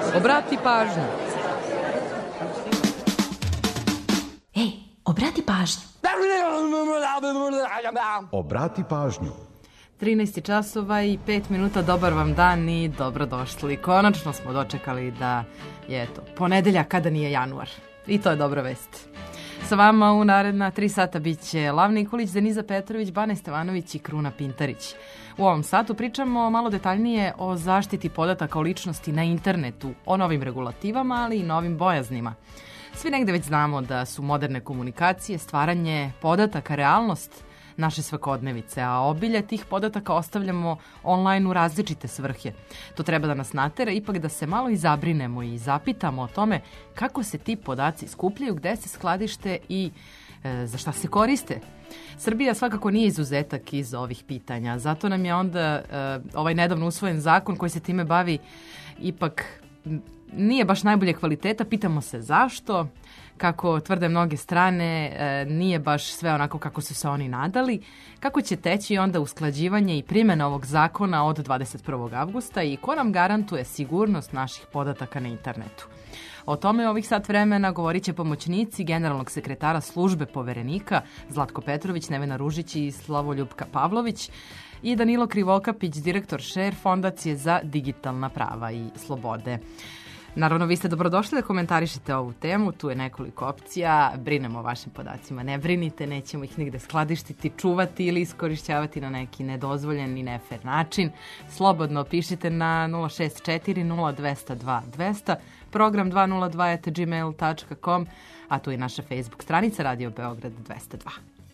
Obrati pažnju. Ej, obrati pažnju. Obrati pažnju. 13 časova i 5 minuta, dobar vam dan i dobrodošli. Konačno smo dočekali da je to ponedeljak kada nije januar. I to je dobra vest. Sa vama u naredna 3 sata bit će Lav Nikolić, Deniza Petrović, Bane Stevanović i Kruna Pintarić. U ovom satu pričamo malo detaljnije o zaštiti podataka o ličnosti na internetu, o novim regulativama, ali i novim bojaznima. Svi negde već znamo da su moderne komunikacije, stvaranje podataka, realnost naše svakodnevice, a obilje tih podataka ostavljamo online u različite svrhe. To treba da nas natera ipak da se malo i zabrinemo i zapitamo o tome kako se ti podaci skupljaju, gde se skladište i za šta se koriste. Srbija svakako nije izuzetak iz ovih pitanja, zato nam je onda ovaj nedavno usvojen zakon koji se time bavi ipak nije baš najbolje kvaliteta. Pitamo se zašto, kako tvrde mnoge strane, nije baš sve onako kako su se oni nadali, kako će teći onda usklađivanje i primjena ovog zakona od 21. avgusta i ko nam garantuje sigurnost naših podataka na internetu. O tome ovih sat vremena govorit će pomoćnici generalnog sekretara službe Poverenika Zlatko Petrović, Nevena Ružić i Slavoljupka Pavlović i Danilo Krivokapić, direktor Share Fondacije za digitalna prava i slobode. Naravno, vi ste dobrodošli da komentarišete ovu temu, tu je nekoliko opcija, brinemo o vašim podacima, ne brinite, nećemo ih nigde skladištiti, čuvati ili iskorišćavati na neki nedozvoljen i nefer način. Slobodno pišite na 064 0202 200, program 202@gmail.com, a tu je naša Facebook stranica Radio Beograd 202.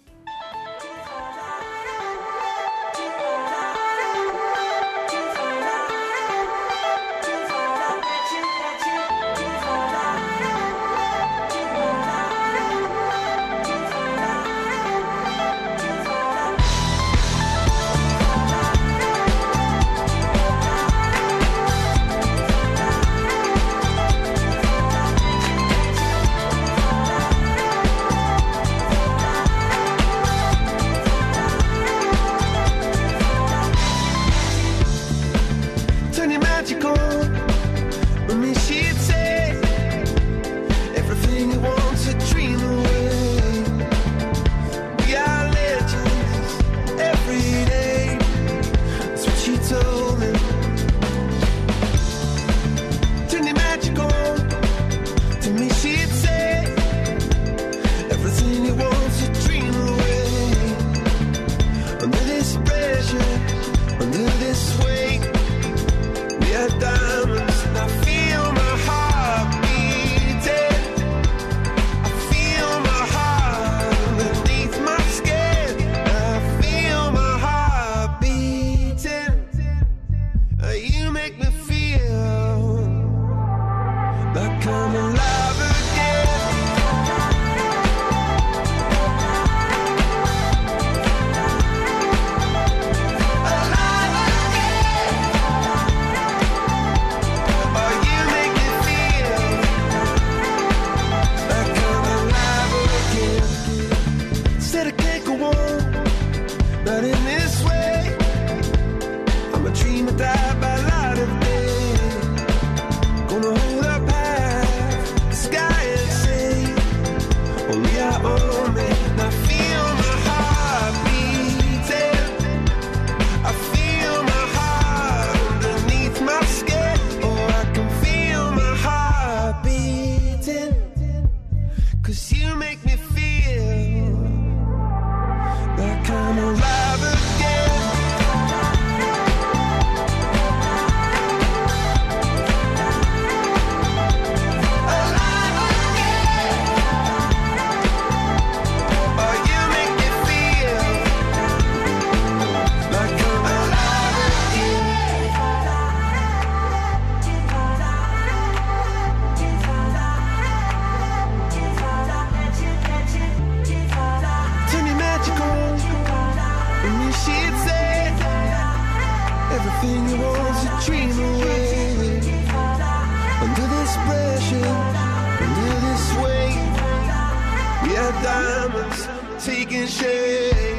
taking shape.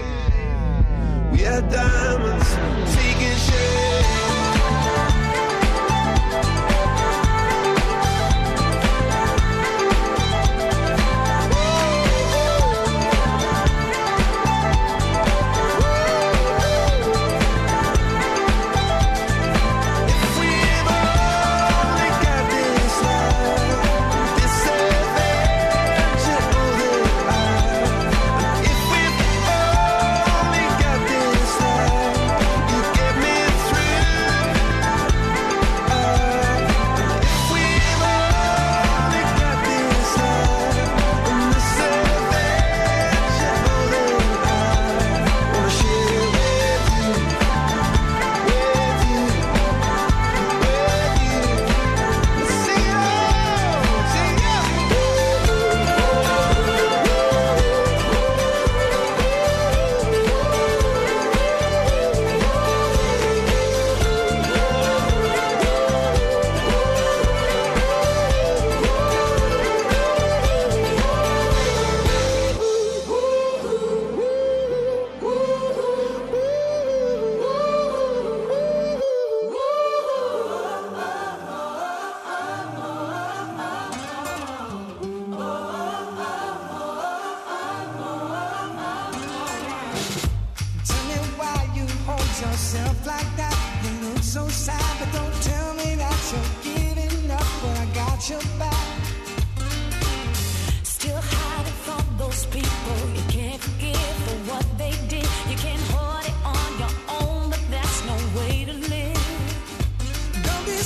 We are diamonds taking shape.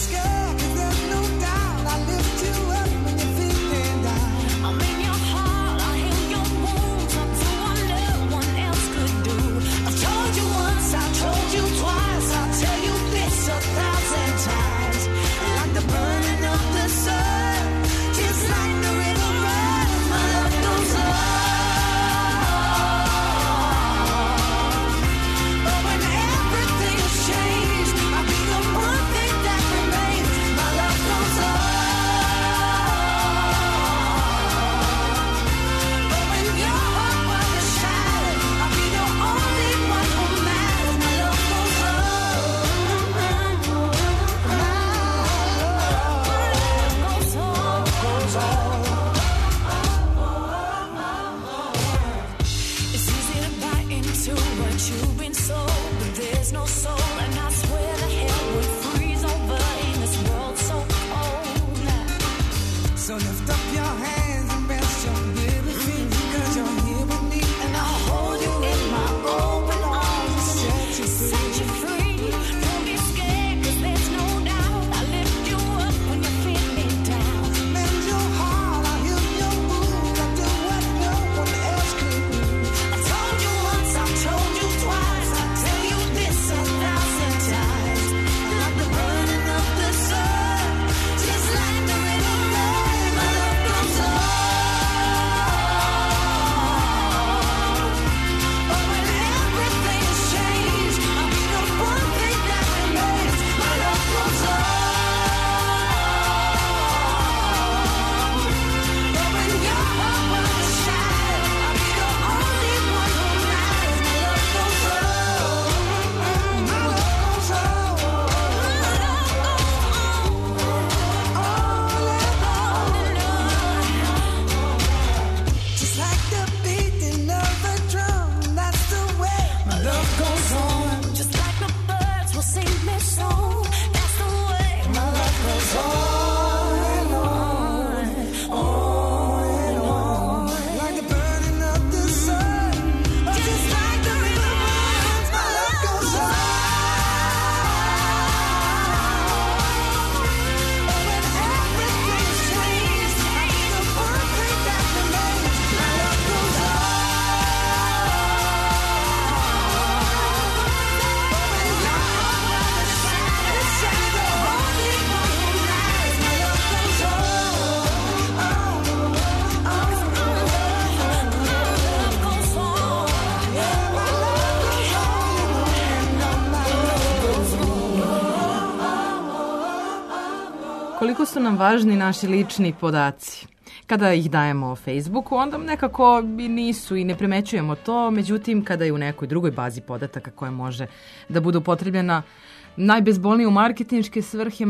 Koliko su nam važni naši lični podaci? Kada ih dajemo Facebooku, onda nekako i nisu i ne primećujemo to, međutim kada je u nekoj drugoj bazi podataka koja može da bude upotrebljena najbezbolnije u marketinške svrhe,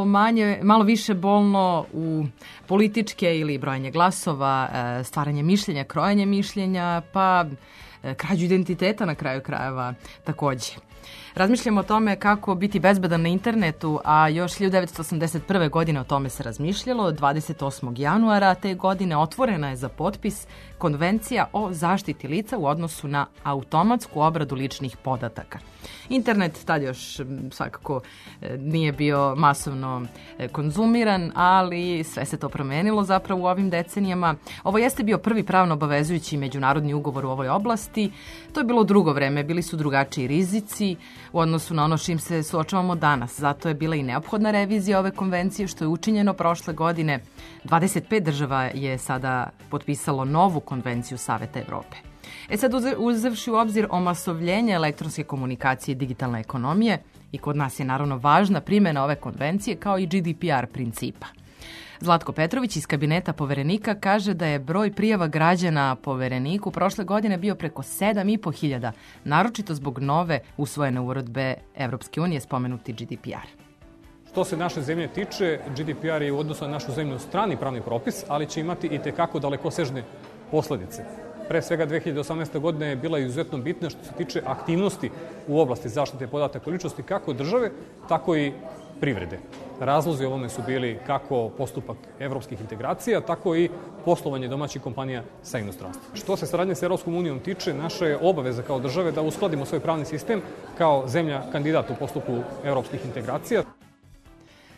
malo više bolno u političke ili brojanje glasova, stvaranje mišljenja, krojenje mišljenja, pa krađu identiteta na kraju krajeva takođe. Razmišljamo o tome kako biti bezbedan na internetu, a još 1981. godine o tome se razmišljalo. 28. januara te godine otvorena je za potpis Konvencija o zaštiti lica u odnosu na automatsku obradu ličnih podataka. Internet tad još svakako nije bio masovno konzumiran, ali sve se to promenilo zapravo u ovim decenijama. Ovo jeste bio prvi pravno obavezujući međunarodni ugovor u ovoj oblasti. To je bilo drugo vreme, bili su drugačiji rizici u odnosu na ono s čim se suočavamo danas. Zato je bila i neophodna revizija ove konvencije, što je učinjeno prošle godine. 25 država je sada potpisalo novu konvenciju Saveta Evrope. Sad uzevši u obzir omasovljenje elektronske komunikacije i digitalne ekonomije, i kod nas je naravno važna primjena ove konvencije kao i GDPR principa. Zlatko Petrović iz kabineta Poverenika kaže da je broj prijava građana Povereniku prošle godine bio preko 7.500, naročito zbog nove usvojene uredbe Evropske unije, spomenuti GDPR. Što se naše zemlje tiče, GDPR je u odnosu na našu zemlju strani pravni propis, ali će imati i tekako dalekosežne posledice. Pre svega 2018. godine je bila izuzetno bitna što se tiče aktivnosti u oblasti zaštite podataka o ličnosti kako države, tako i privrede. Razlozi ovome su bili kako postupak evropskih integracija, tako i poslovanje domaćih kompanija sa inostranstvom. Što se saradnje sa Evropskom unijom tiče, naša je obaveza kao države da uskladimo svoj pravni sistem kao zemlja kandidat u postupku evropskih integracija.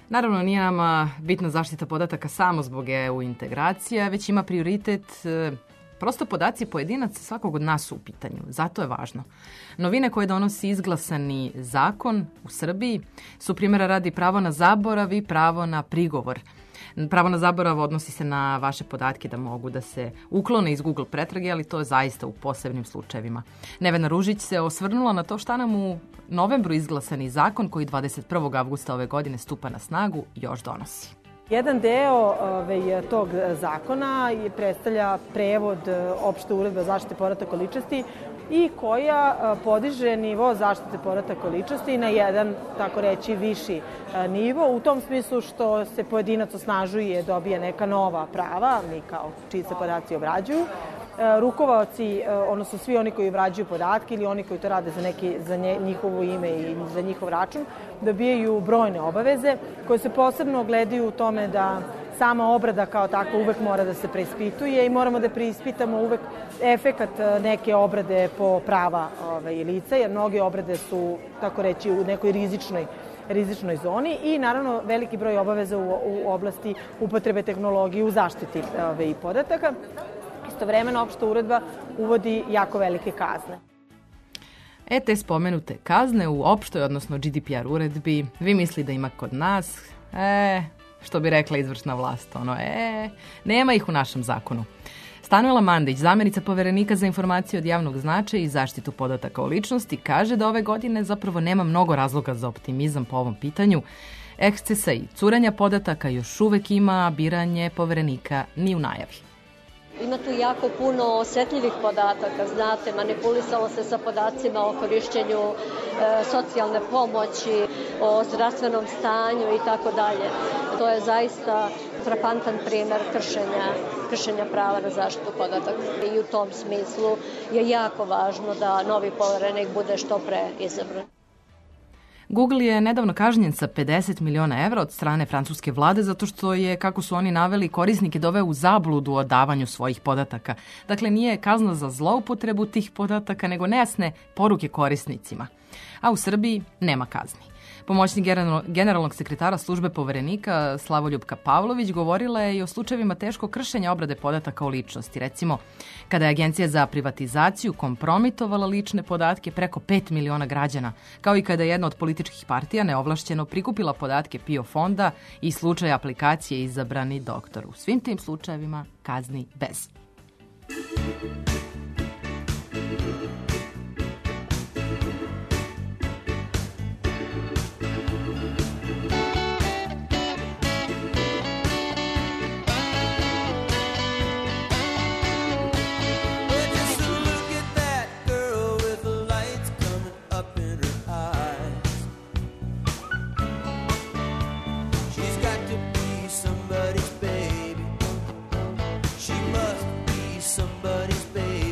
Naravno, nije nama bitna zaštita podataka samo zbog EU integracija, već ima prioritet prosto podaci pojedinaca svakog od nas su u pitanju. Zato je važno. Novine koje donosi izglasani zakon u Srbiji su primjera radi pravo na zaborav i pravo na prigovor. Pravo na zaborav odnosi se na vaše podatke da mogu da se uklone iz Google pretrage, ali to je zaista u posebnim slučajevima. Nevena Ružić se osvrnula na to šta nam u novembru izglasani zakon koji 21. avgusta ove godine stupa na snagu još donosi. Jedan deo tog zakona predstavlja prevod opšte uredbe o zaštiti podataka o ličnosti i koja podiže nivo zaštite podataka o ličnosti na jedan, tako reći, viši nivo, u tom smislu što se pojedinac osnažuje, dobije neka nova prava, mi kao čiji se podaci obrađuju. Rukovaoci, odnosno svi oni koji obrađuju podatke ili oni koji to rade za njihovo ime i za njihov račun, dobijaju brojne obaveze koje se posebno ogledaju u tome da sama obrada kao takva uvek mora da se preispituje i moramo da preispitamo uvek efekat neke obrade po prava lica, jer mnoge obrade su, tako reći, u nekoj rizičnoj zoni i naravno veliki broj obaveza u oblasti upotrebe tehnologije u zaštiti podataka. Istovremeno, opšta uredba uvodi jako velike kazne. Te spomenute kazne u opštoj, odnosno GDPR uredbi, vi misli da ima kod nas? Što bi rekla izvršna vlast, nema ih u našem zakonu. Stanuela Mandić, zamjenica Poverenika za informacije od javnog značaja i zaštitu podataka o ličnosti, kaže da ove godine zapravo nema mnogo razloga za optimizam po ovom pitanju. Ekscesa i curenja podataka još uvek ima, a biranje Poverenika ni u najavi. Ima tu jako puno osetljivih podataka, znate, manipulisalo se sa podacima o korišćenju socijalne pomoći, o zdravstvenom stanju i tako dalje. To je zaista frapantan primjer kršenja prava na zaštitu podataka. I u tom smislu je jako važno da novi poverenik bude što pre izabran. Google je nedavno kažnjen sa 50 miliona evra od strane francuske vlade zato što je, kako su oni naveli, korisnike doveo u zabludu o davanju svojih podataka. Dakle, nije kazna za zloupotrebu tih podataka, nego nejasne poruke korisnicima. A u Srbiji nema kazni. Pomoćnik generalnog sekretara službe Poverenika Slavoljupka Pavlović govorila je i o slučajevima teškog kršenja obrade podataka o ličnosti. Recimo, kada je Agencija za privatizaciju kompromitovala lične podatke preko 5 miliona građana, kao i kada je jedna od političkih partija neovlašćeno prikupila podatke PIO fonda i slučaj aplikacije Izabrani doktor. U svim tim slučajevima kazni bez. Somebody's baby.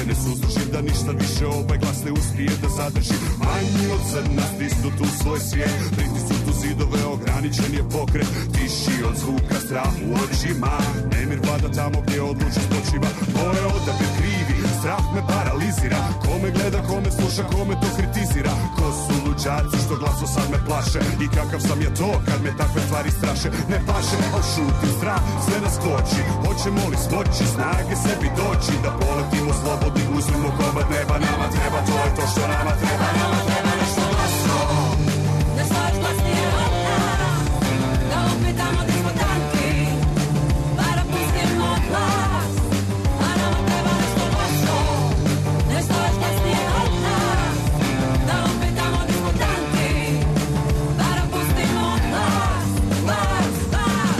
ne suzdržim da ništa više ovaj glas ne uspije da zadrži. Manji od zrna stisnu tu svoj svijet, pritisnu tu zidove, ograničen je pokret, tiši od zvuka strah u očima, nemir vlada tamo gdje odlučnost počiva. Moj odabir krivi, strah me paralizira, kome gleda, kome sluša, kome to kritizira. Ko su luđaci što glaso sad me plaše i kakav sam je to kad me takve stvari straše. Ne paše, ošutim strah, sve nas koči, hoćemo li smoći snage sebi doći, da poletimo slobodni, uzmimo komad neba. Nama treba, to je to što nama treba. Nama treba nešto glasno, nešto još glasnije od nas, da upitamo gdje smo tanki, bar pustimo glas. A nama treba nešto glasno, nešto još glasnije od nas, da upitamo gdje smo tanki, bar pustimo glas, glas, glas.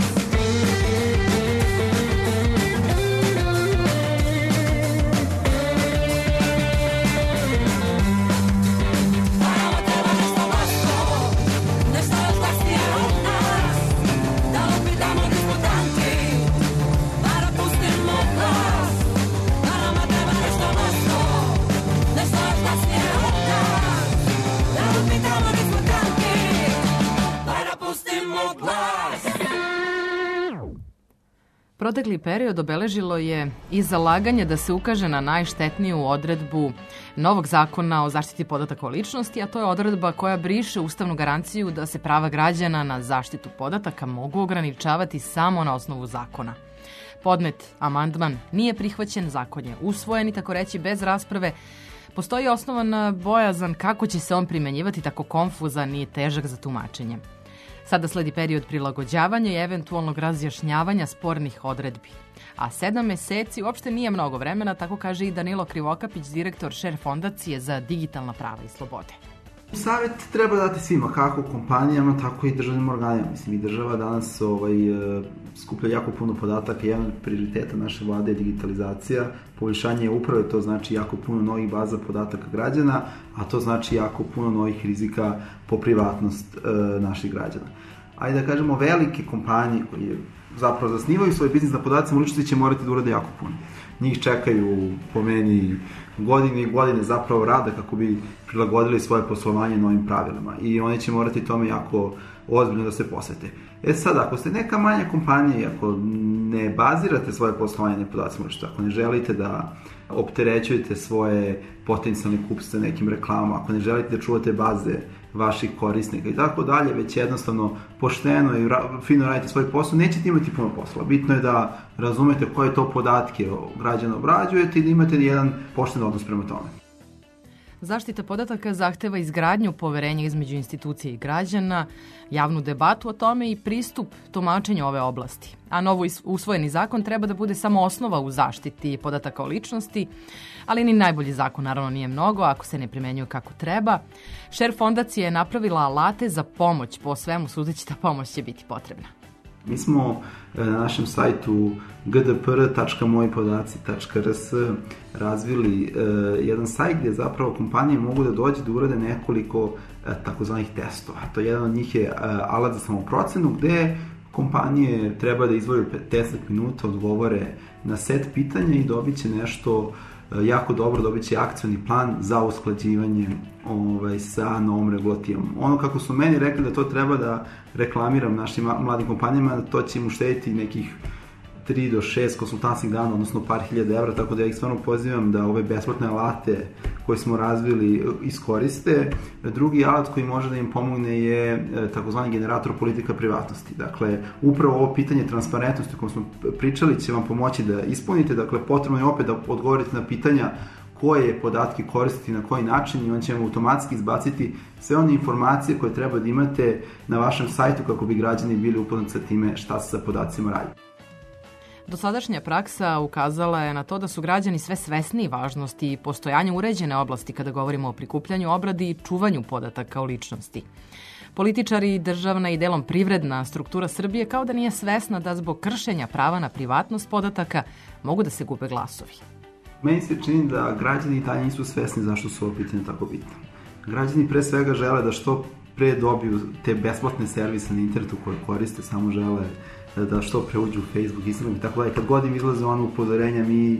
Protekli period obeležilo je i zalaganje da se ukaže na najštetniju odredbu novog zakona o zaštiti podataka o ličnosti, a to je odredba koja briše ustavnu garanciju da se prava građana na zaštitu podataka mogu ograničavati samo na osnovu zakona. Podnet amandman nije prihvaćen, zakon je usvojen i tako reći bez rasprave. Postoji osnovan bojazan kako će se on primenjivati tako konfuzan i težak za tumačenje. Sada sledi period prilagođavanja i eventualnog razjašnjavanja spornih odredbi. A 7 meseci uopšte nije mnogo vremena, tako kaže i Danilo Krivokapić, direktor Share fondacije za digitalna prava i slobode. Savjet treba dati svima, kako kompanijama, tako i državnim organima. Mislim, i država danas skuplja jako puno podataka. Jedan od prioriteta naše vlade je digitalizacija, poboljšanje uprave, to znači jako puno novih baza podataka građana, a to znači jako puno novih rizika po privatnost naših građana. Ajde da kažemo, velike kompanije koje zapravo zasnivaju svoj biznis na podacima ličnosti će morati da urade jako puno. Njih čekaju, po meni, godine i godine zapravo rada kako bi prilagodili svoje poslovanje novim pravilima i oni će morati tome jako ozbiljno da se posvete. Sad, ako ste neka manja kompanija i ako ne bazirate svoje poslovanje na podacima ličnosti, ako ne želite da opterećujete svoje potencijalne kupce nekim reklamama, ako ne želite da čuvate baze vaših korisnika i tako dalje, već jednostavno pošteno i fino radite svoj posao, nećete imati puno posla. Bitno je da razumete koje to podatke građana obrađujete i da imate jedan pošten odnos prema tome. Zaštita podataka zahteva izgradnju poverenja između institucije i građana, javnu debatu o tome i pristup tumačenju ove oblasti. A novo usvojeni zakon treba da bude samo osnova u zaštiti podataka o ličnosti, ali ni najbolji zakon naravno nije mnogo ako se ne primenjuje kako treba. Share fondacija je napravila alate za pomoć, po svemu sudeći da pomoć će biti potrebna. Mi smo na našem sajtu gdpr.mojipodaci.rs razvili jedan sajt gdje zapravo kompanije mogu da dođe da urade nekoliko takozvanih testova. To je jedan od njih je alat za samoprocenu gdje kompanije treba da izdvoju 10 minuta, odgovore na set pitanja i dobit će nešto jako dobro, dobit će akcioni plan za usklađivanje sa novom regulativom. Ono kako su meni rekli da to treba da reklamiram našim mladim kompanijama, to će im uštediti nekih 3 do 6 konsultantskih dana, odnosno par hiljada evra, tako da ja ih stvarno pozivam da ove besplatne alate koje smo razvili iskoriste. Drugi alat koji može da im pomogne je takozvani generator politika privatnosti. Dakle, upravo ovo pitanje transparentnosti o kojem smo pričali će vam pomoći da ispunite. Dakle, potrebno je opet da odgovorite na pitanja koje podatke koristiti na koji način i on će vam automatski izbaciti sve one informacije koje treba da imate na vašem sajtu kako bi građani bili upoznati sa time šta se sa podacima radi. Dosadašnja praksa ukazala je na to da su građani sve svesniji važnosti i postojanja uređene oblasti kada govorimo o prikupljanju, obradi i čuvanju podataka o ličnosti. Političari, državna i delom privredna struktura Srbije kao da nije svesna da zbog kršenja prava na privatnost podataka mogu da se gube glasovi. Meni se čini da građani i dalje nisu svesni zašto su ovo pitanje tako bitno. Građani pre svega žele da što pre dobiju te besplatne servise na internetu koje koriste, samo žele da što pre uđu u Facebook, Instagram i tako da. Kad god im izlaze ono upozorenja, mi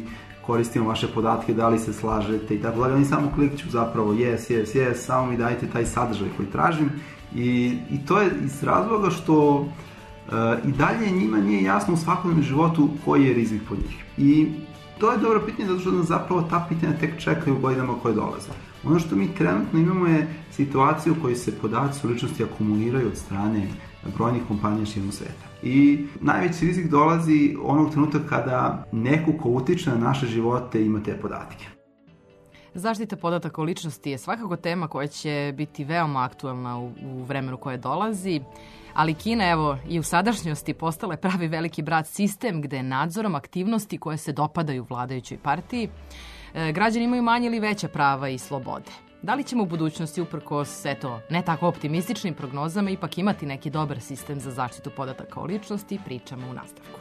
koristimo vaše podatke, da li se slažete i tako dalje. Oni samo klikću zapravo yes, samo mi dajte taj sadržaj koji tražim i to je iz razloga što i dalje njima nije jasno u svakodnevnom životu koji je rizik po njih. I to je dobro pitanje zato što nas zapravo ta pitanja tek čekaju u godinama koje dolaze. Ono što mi trenutno imamo je situaciju u kojoj se podaci o ličnosti akumuliraju od strane brojnih kompanija širom sveta. I najveći rizik dolazi onog trenutka kada neko ko utiče na naše živote ima te podatke. Zaštita podataka o ličnosti je svakako tema koja će biti veoma aktuelna u vremenu koje dolazi, ali Kina, evo, i u sadašnjosti postala je pravi veliki brat sistem gde nadzorom aktivnosti koje se dopadaju vladajućoj partiji građani imaju manje ili veća prava i slobode. Da li ćemo u budućnosti, uprkos ne tako optimističnim prognozama, ipak imati neki dobar sistem za zaštitu podataka o ličnosti, pričamo u nastavku.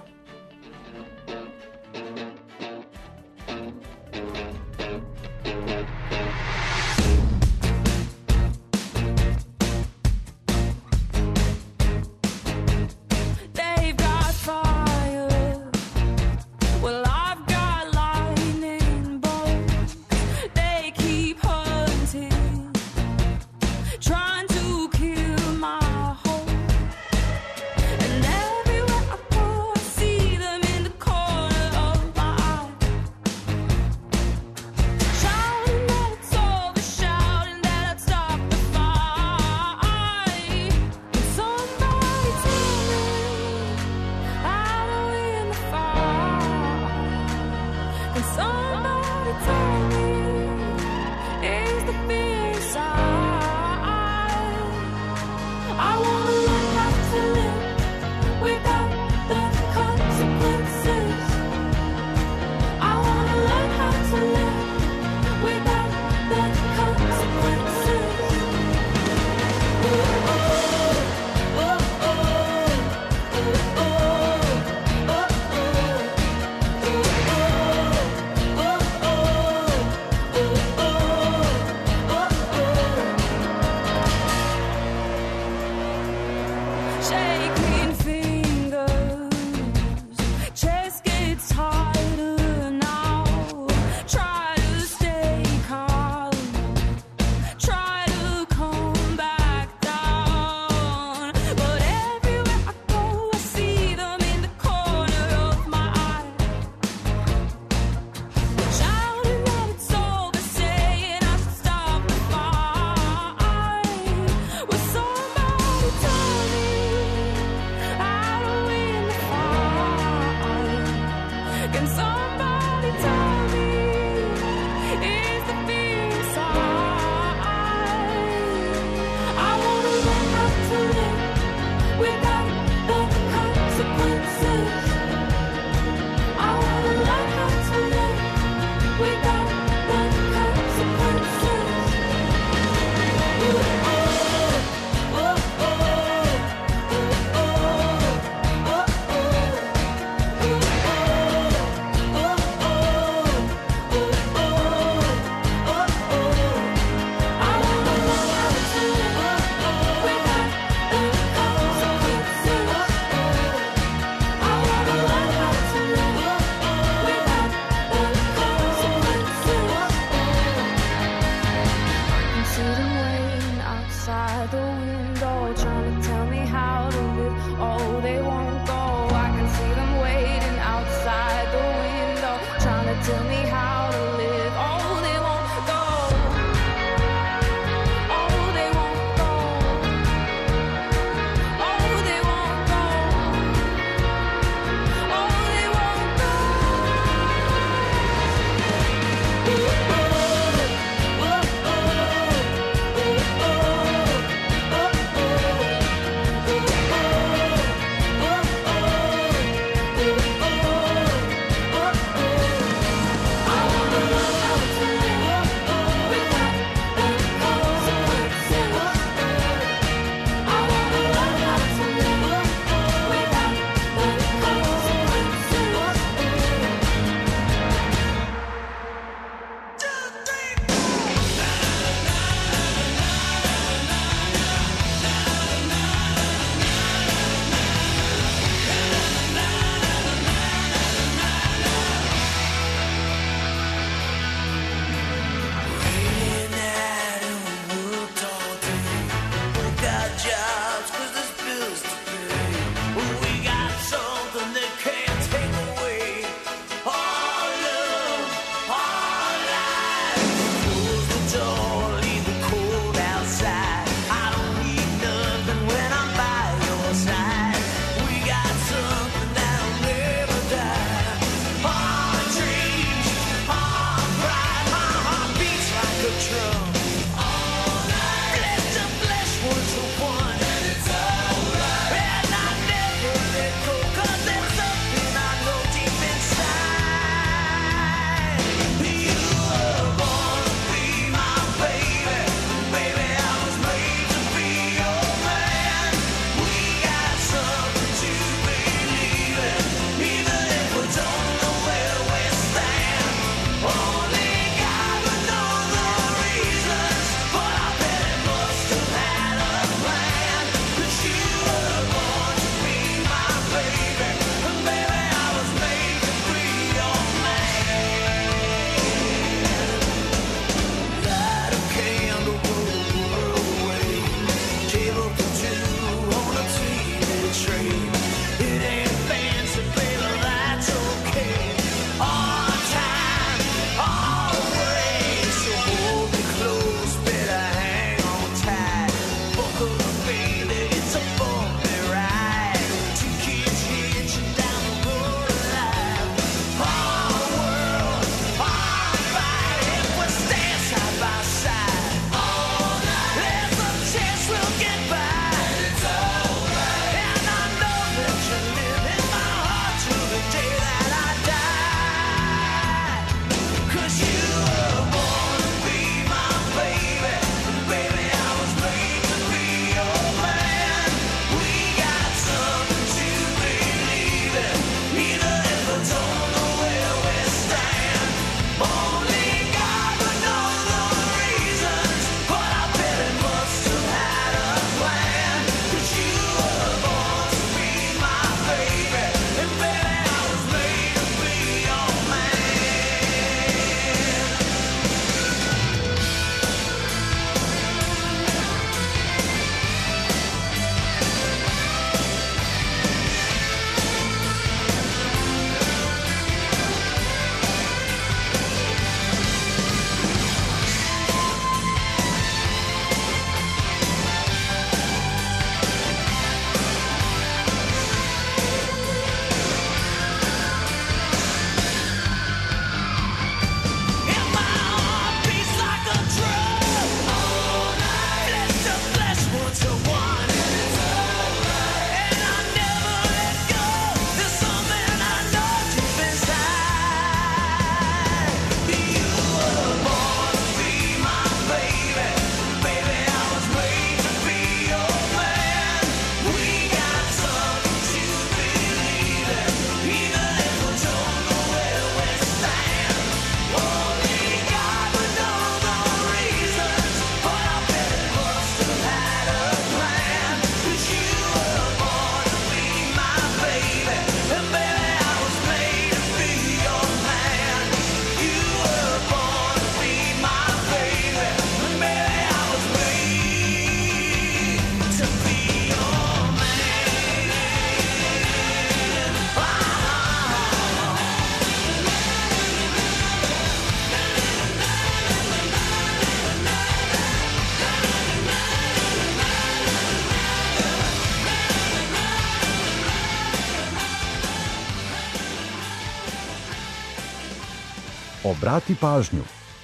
Obrati pažnju.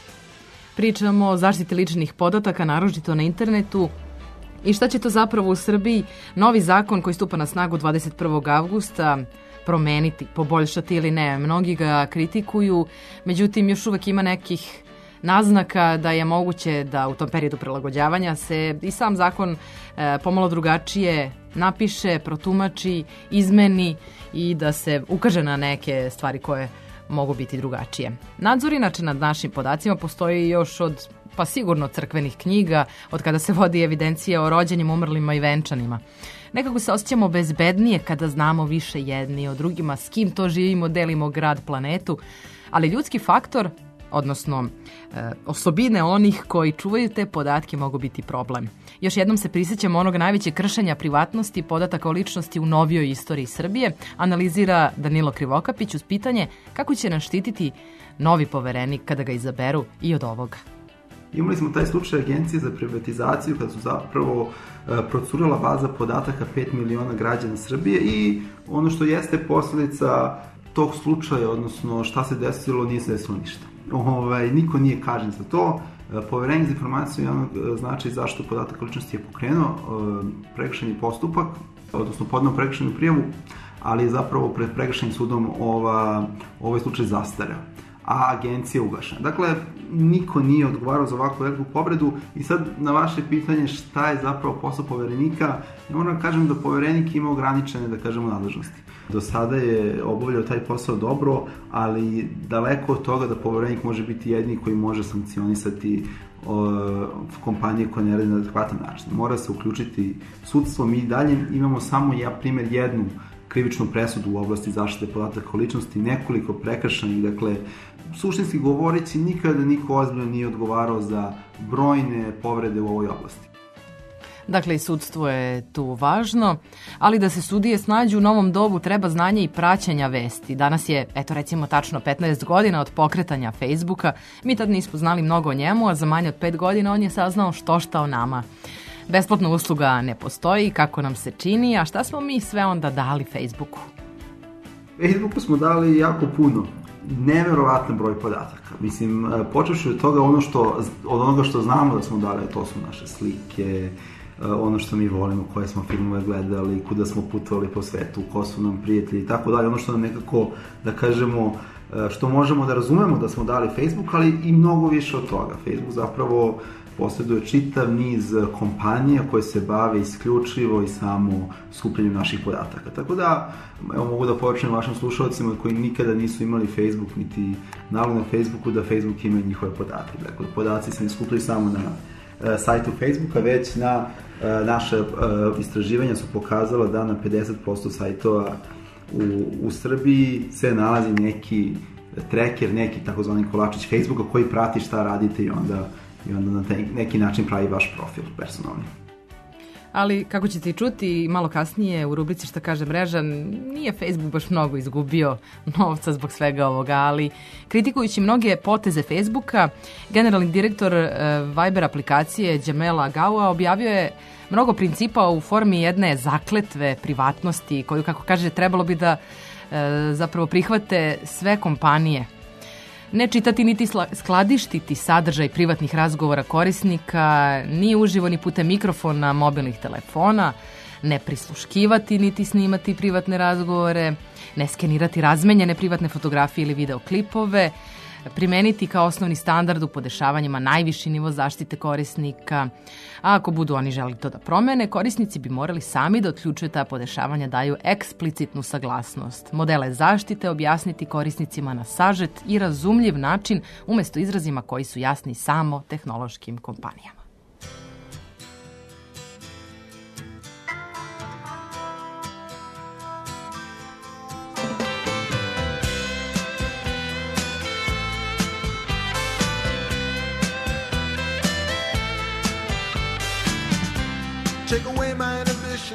Pričamo o zaštiti ličnih podataka, naročito na internetu. I šta će to zapravo u Srbiji novi zakon koji stupa na snagu 21. avgusta promeniti, poboljšati ili ne? Mnogi ga kritikuju, međutim još uvek ima nekih naznaka da je moguće da u tom periodu prilagođavanja se i sam zakon pomalo drugačije napiše, protumači, izmeni i da se ukaže na neke stvari koje mogu biti drugačije. Nadzor inače nad našim podacima postoji još od pa sigurno crkvenih knjiga, od kada se vodi evidencija o rođenjima, umrlima i venčanima. Nekako se osjećamo bezbednije kada znamo više jedni o drugima, s kim to živimo, delimo grad, planetu, ali ljudski faktor, odnosno osobine onih koji čuvaju te podatke mogu biti problem. Još jednom se prisjećamo onog najvećeg kršenja privatnosti podataka o ličnosti u novijoj istoriji Srbije, analizira Danilo Krivokapić uz pitanje kako će nas štititi novi poverenik kada ga izaberu i od ovoga. Imali smo taj slučaj Agencije za privatizaciju kada su zapravo procurila baza podataka 5 miliona građana Srbije i ono što jeste posledica tog slučaja, odnosno šta se desilo, nije se desilo ništa. Niko nije kažnjen za to. Poverenik za informaciju znači zaštitu podataka ličnosti je pokrenuo prekršajni postupak, odnosno podneo prekršajnu prijavu, ali je zapravo pred prekršajnim sudom ovaj slučaj zastareo, a agencija je ugašena. Dakle, niko nije odgovarao za ovakvu veliku povredu i sad na vaše pitanje šta je zapravo posao poverenika, ja moram da kažem da poverenik ima ograničene, da kažemo, nadležnosti. Do sada je obavljao taj posao dobro, ali daleko od toga da poverenik može biti jedini koji može sankcionisati kompanije koje ne rade na adekvatan način. Mora se uključiti sudstvo. Mi dalje imamo samo jednu krivičnu presudu u oblasti zaštite podataka o ličnosti, nekoliko prekršajnih, dakle, suštinski govoreći, nikada niko ozbiljno nije odgovarao za brojne povrede u ovoj oblasti. Dakle, i sudstvo je tu važno, ali da se sudije snađu u novom dobu treba znanje i praćenja vesti. Danas je, recimo tačno 15 godina od pokretanja Facebooka. Mi tad nismo znali mnogo o njemu, a za manje od 5 godina on je saznao šta o nama. Besplatna usluga ne postoji, kako nam se čini, a šta smo mi sve onda dali Facebooku? Facebooku smo dali jako puno. Neverovatan broj podataka. Mislim, počevši od toga od onoga što znamo da smo dali, to su naše slike, ono što mi volimo, koje smo filmove gledali, kuda smo putovali po svetu, ko su nam prijatelji i tako dalje. Ono što nam nekako, da kažemo, što možemo da razumemo da smo dali Facebook, ali i mnogo više od toga. Facebook zapravo posjeduje čitav niz kompanija koje se bave isključivo i samo skupljanjem naših podataka. Tako da, evo, mogu da poručujem vašim slušalcima koji nikada nisu imali Facebook, niti nalog na Facebooku, da Facebook ima njihove podatke. Dakle, podaci se ne skupljaju samo na sajtu Facebooka, već na naše istraživanja su pokazala da na 50% sajtova u Srbiji se nalazi neki tracker, neki takozvani kolačić Facebooka koji prati šta radite i onda na neki način pravi vaš profil personalni. Ali, kako ćete i čuti malo kasnije u rubrici Šta kaže mreža, nije Facebook baš mnogo izgubio novca zbog svega ovoga, ali kritikujući mnoge poteze Facebooka, generalni direktor Viber aplikacije Đamel Agaua objavio je mnogo principa u formi jedne zakletve privatnosti koju, kako kaže, trebalo bi da zapravo prihvate sve kompanije. Ne čitati niti skladištiti sadržaj privatnih razgovora korisnika, ni uživo ni putem mikrofona mobilnih telefona, ne prisluškivati niti snimati privatne razgovore, ne skenirati razmenjene privatne fotografije ili videoklipove, primeniti kao osnovni standard u podešavanjima najviši nivo zaštite korisnika, a ako budu oni želi to da promene, korisnici bi morali sami da otključuju ta podešavanja, daju eksplicitnu saglasnost. Modele zaštite objasniti korisnicima na sažet i razumljiv način umesto izrazima koji su jasni samo tehnološkim kompanijama. Take away my inhibition.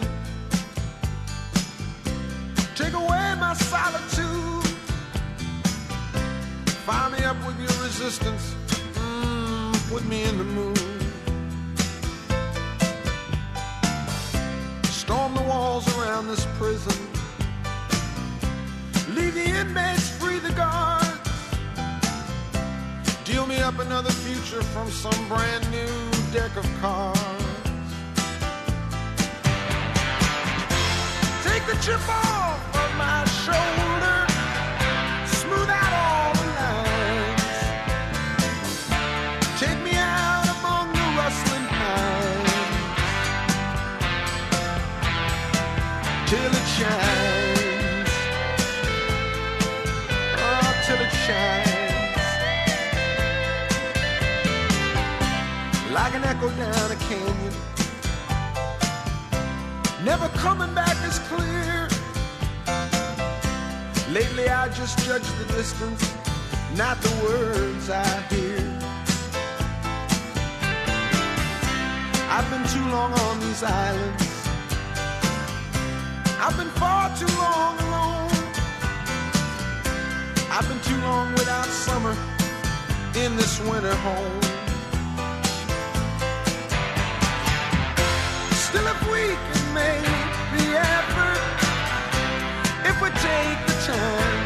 Take away my solitude. Fire me up with your resistance. Put me in the mood. Storm the walls around this prison. Leave the inmates free, the guards. up another future from some brand new deck of cards. Take the chip off of my shoulder, smooth out all the lines. Take me out among the rustling pines till it shines. Oh, till it shines. Like an echo down a canyon, never coming back as clear. Lately I just judge the distance, not the words I hear. I've been too long on these islands, I've been far too long alone. I've been too long without summer in this winter home. Still, if we can make the effort, if we take the time,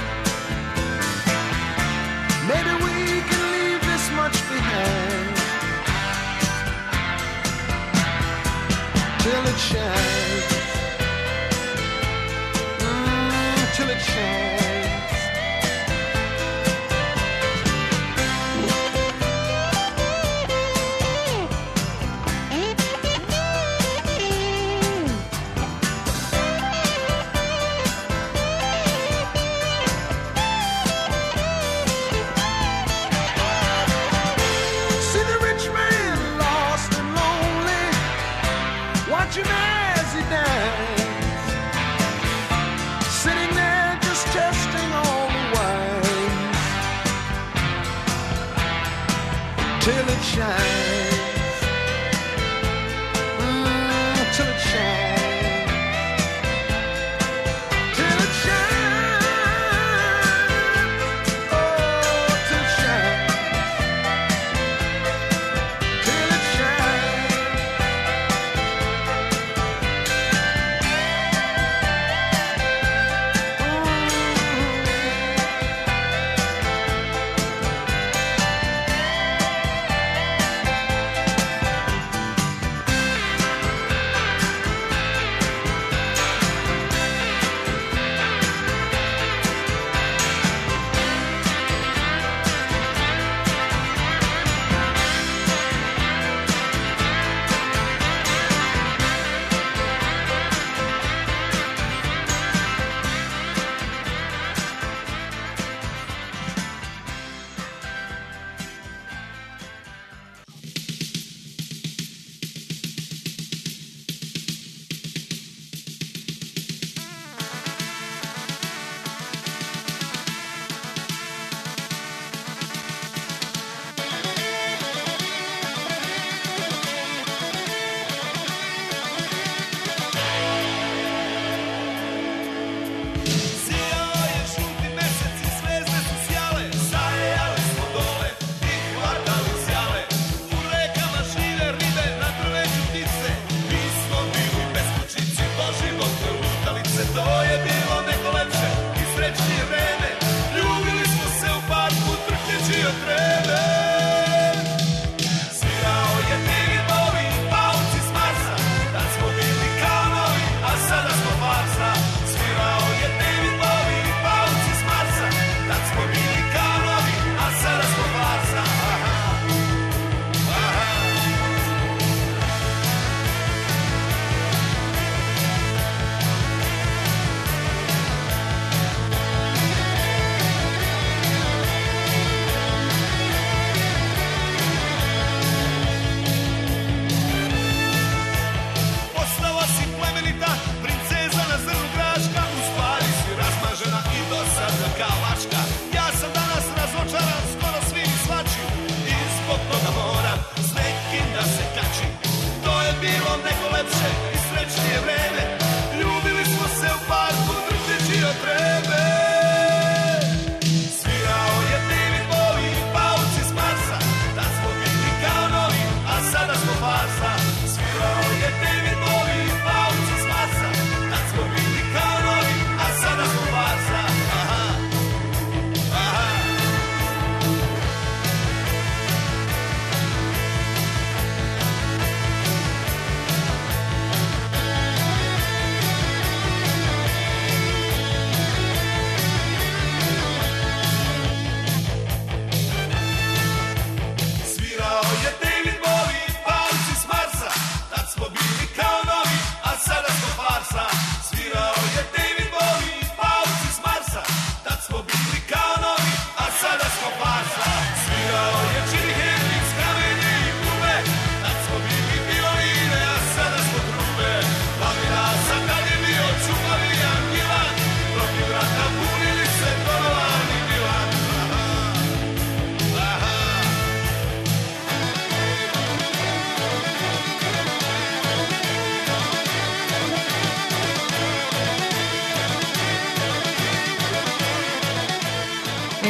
maybe we can leave this much behind till it shines, till it shines. Till it shines, till it shines, till it shines, oh, till it shines, till it shines.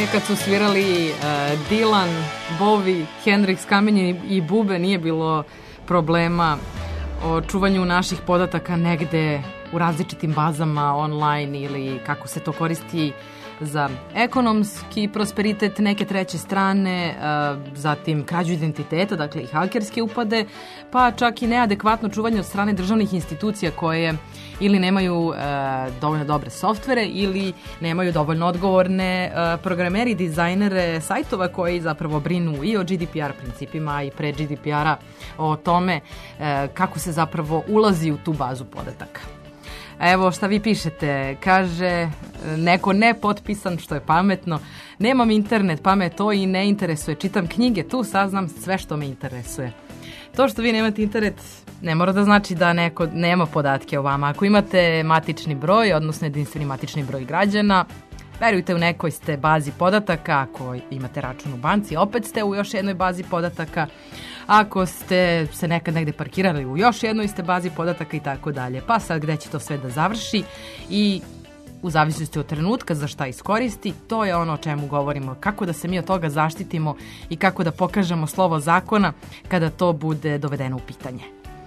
kad su svirali Dylan, Bowie, Hendrix, Kamenje i Bube, nije bilo problema o čuvanju naših podataka negde u različitim bazama online ili kako se to koristi za ekonomski prosperitet neke treće strane, zatim krađu identiteta, dakle i hakerske upade, pa čak i neadekvatno čuvanje od strane državnih institucija koje ili nemaju dovoljno dobre softvere ili nemaju dovoljno odgovorne programeri, dizajnere sajtova koji zapravo brinu i o GDPR principima i pre GDPR-a o tome kako se zapravo ulazi u tu bazu podataka. Evo šta vi pišete, kaže neko nepotpisan, što je pametno, nemam internet pa me to i ne interesuje, čitam knjige, tu saznam sve što me interesuje. To što vi nemate internet ne mora da znači da neko nema podatke o vama. Ako imate matični broj, odnosno jedinstveni matični broj građana, verujte, u nekoj ste bazi podataka, ako imate račun u banci, opet ste u još jednoj bazi podataka, ako ste se nekad negde parkirali, u još jednoj ste bazi podataka i tako dalje. Pa sad gde će to sve da završi i u zavisnosti od trenutka za šta iskoristi, to je ono o čemu govorimo, kako da se mi od toga zaštitimo i kako da pokažemo slovo zakona kada to bude dovedeno u pitanje.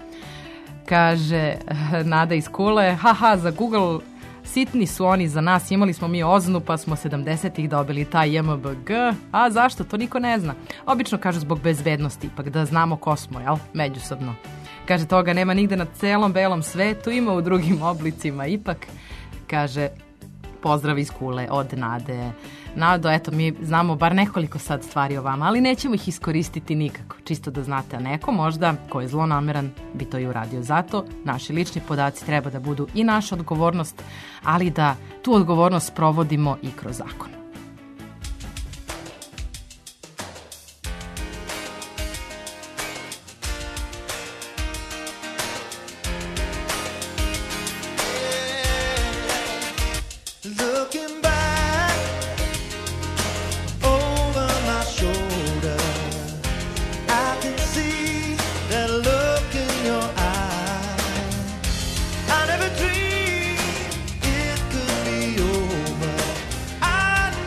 Kaže Nada iz Kule, haha, za Google sitni su oni za nas, imali smo mi OZNU pa smo 70-ih dobili taj JMBG, a zašto, to niko ne zna. Obično kažu zbog bezbednosti, ipak da znamo ko smo, jel, međusobno. Kaže, toga nema nigde na celom belom svetu, ima u drugim oblicima, ipak, kaže, pozdrav iz Kule od Nade. Nado, eto, mi znamo bar nekoliko sad stvari o vama, ali nećemo ih iskoristiti nikako, čisto da znate, a neko možda, ko je zlonameran, bi to i uradio. Zato naši lični podaci treba da budu i naša odgovornost, ali da tu odgovornost provodimo i kroz zakon. I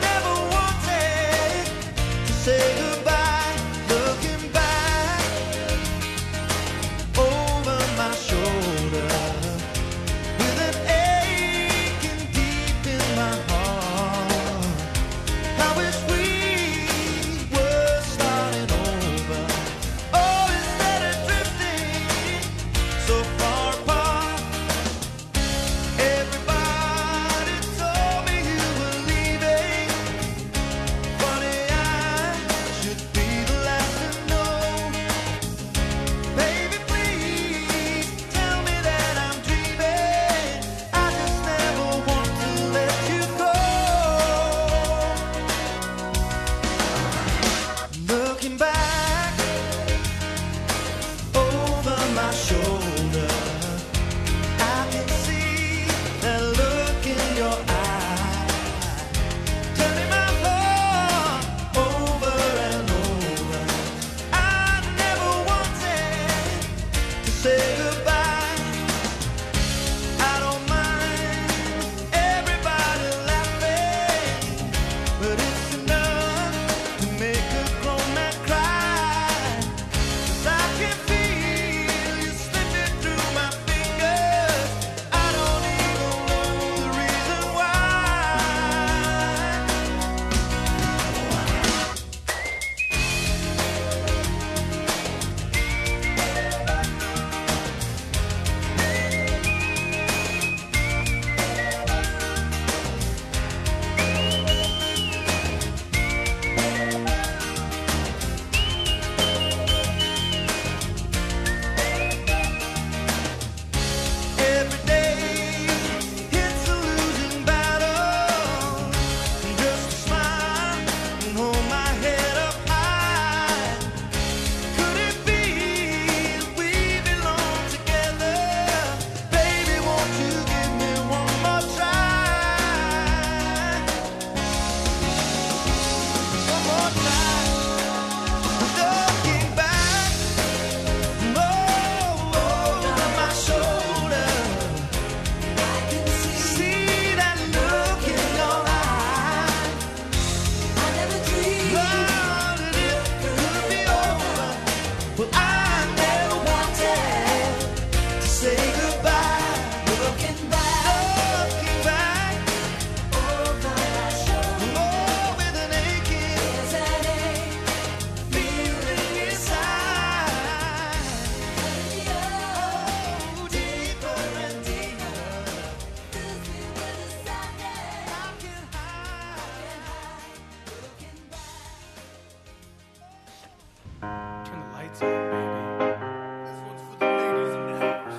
Turn the lights on, baby. This one's for the ladies in the house.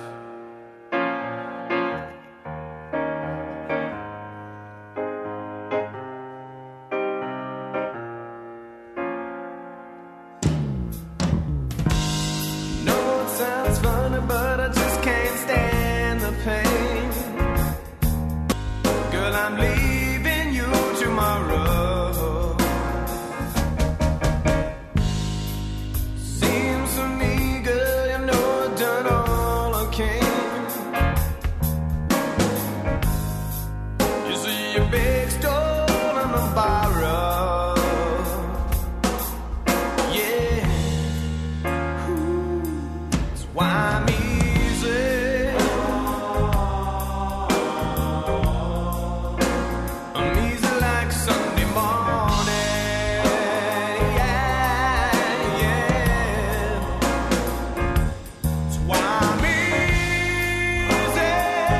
No, it sounds funny, but I just can't stand the pain. Girl, I'm leaving you tomorrow. Seems to me, girl, you know I've done all I can. You see a big stone on the borrow. Yeah. That's why I'm easy. I'm easy like Sunday morning. Yeah, yeah. That's why I'm easy.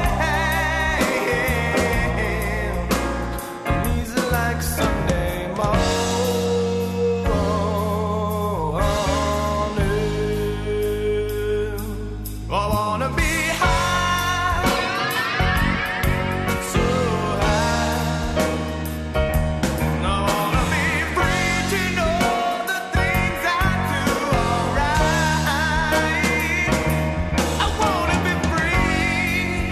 I'm easy like Sunday morning. I wanna be high, so high. I wanna be free to know the things I do alright. I wanna be free,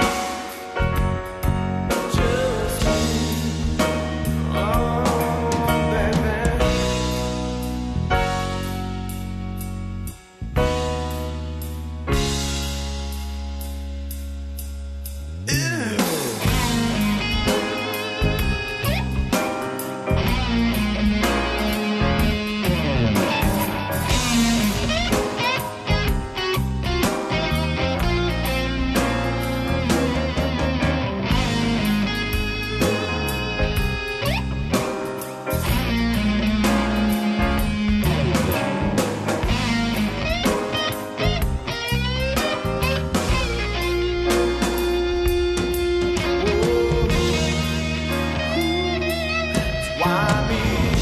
just me. Oh, baby. Why me?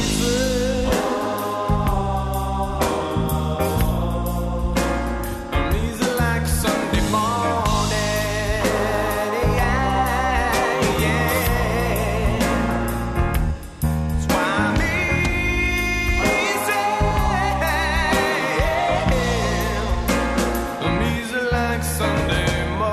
I'm easy like Sunday morning. Yeah, yeah. That's why I'm easy. I'm easy like Sunday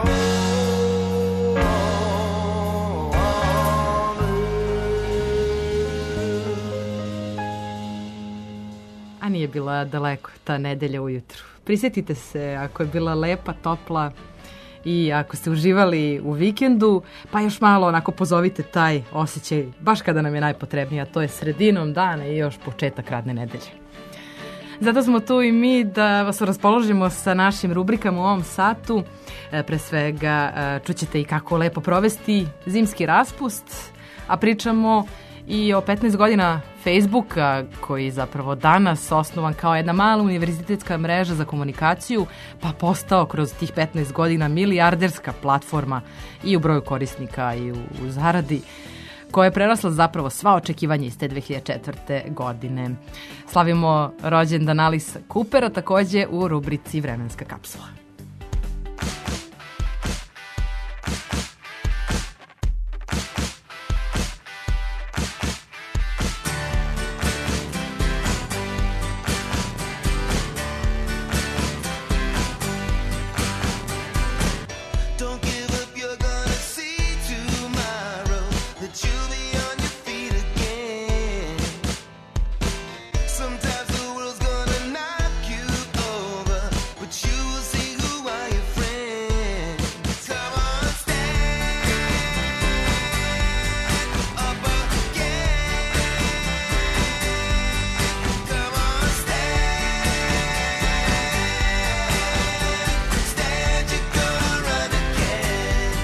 A nije bila daleko ta nedelja ujutru. Prisjetite se ako je bila lepa, topla i ako ste uživali u vikendu, pa još malo onako pozovite taj osjećaj baš kada nam je najpotrebnije, a to je sredinom dana i još početak radne nedelje. Zato smo tu i mi da vas raspoložimo sa našim rubrikama u ovom satu. Pre svega čućete i kako lepo provesti zimski raspust, a pričamo i o 15 godina Facebooka, koji zapravo danas osnovan kao jedna mala univerzitetska mreža za komunikaciju, pa postao kroz tih 15 godina milijarderska platforma i u broju korisnika i u zaradi, koja je prerasla zapravo sva očekivanja iz te 2004. godine. Slavimo rođendan Alisa Coopera, takođe u rubrici Vremenska kapsula. Don't give up, you're gonna see tomorrow that you'll be on your feet again. Sometimes the world's gonna knock you over, but you will see who are your friends. Come on, stand up again. Come on, stand, you're gonna run again.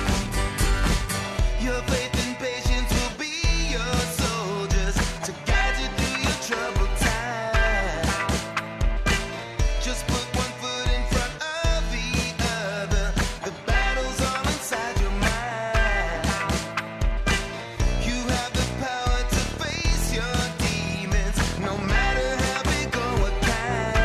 Your faith and patience will be your soldiers to guide you through your troubled time. Just put one foot in front of the other. The battle's all inside your mind. You have the power to face your demons, no matter how big or what kind.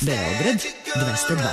Beograd 202.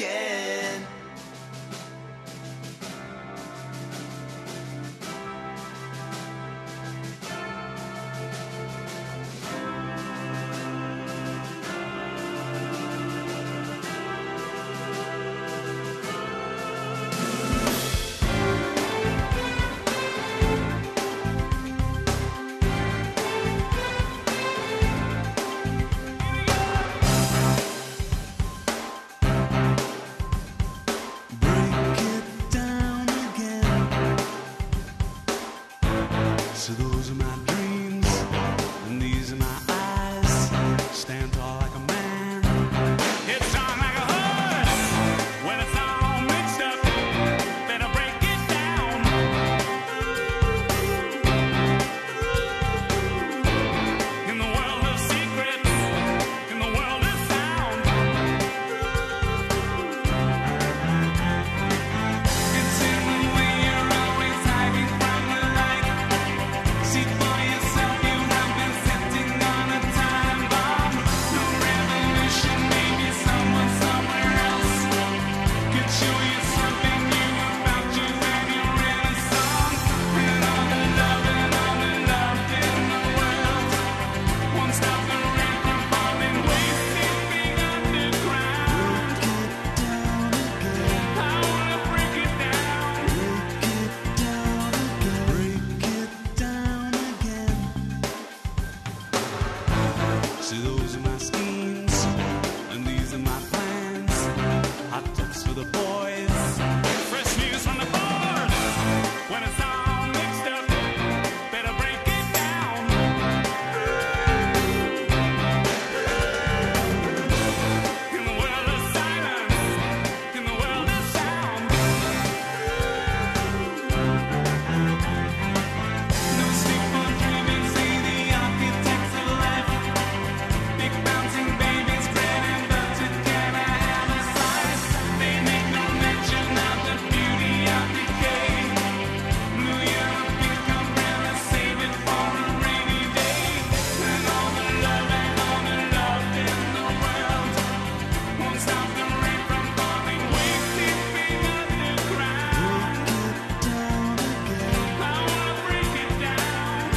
So those are my dreams, and these are my eyes. Stand tall like a man. It's time like a horse. When it's all mixed up, better break it down. In the world of secrets, in the world of sound. It's in the way you're always hiding from the light. See for yourself, you have been sitting on a time bomb. No revolution, maybe someone somewhere else could show you something new about you and your renaissance. And all the love in the world won't stop the rain from falling, wasting being underground. I wanna break it down. Break it down again. See, those are my schemes, and these are my plans. Hot tubs for the boys, fresh news from the board. When it's all mixed up, better break it down. In the world of silence, in the world of sound. No sleep for dreaming, say the architects of life. Big bouncing babies, bread and butter, can I have a slice? They make no mention of the beauty of decay. New European umbrella, save it for a rainy day. And all the love in the world won't stop the rain from falling, wasting being underground. I wanna break it down.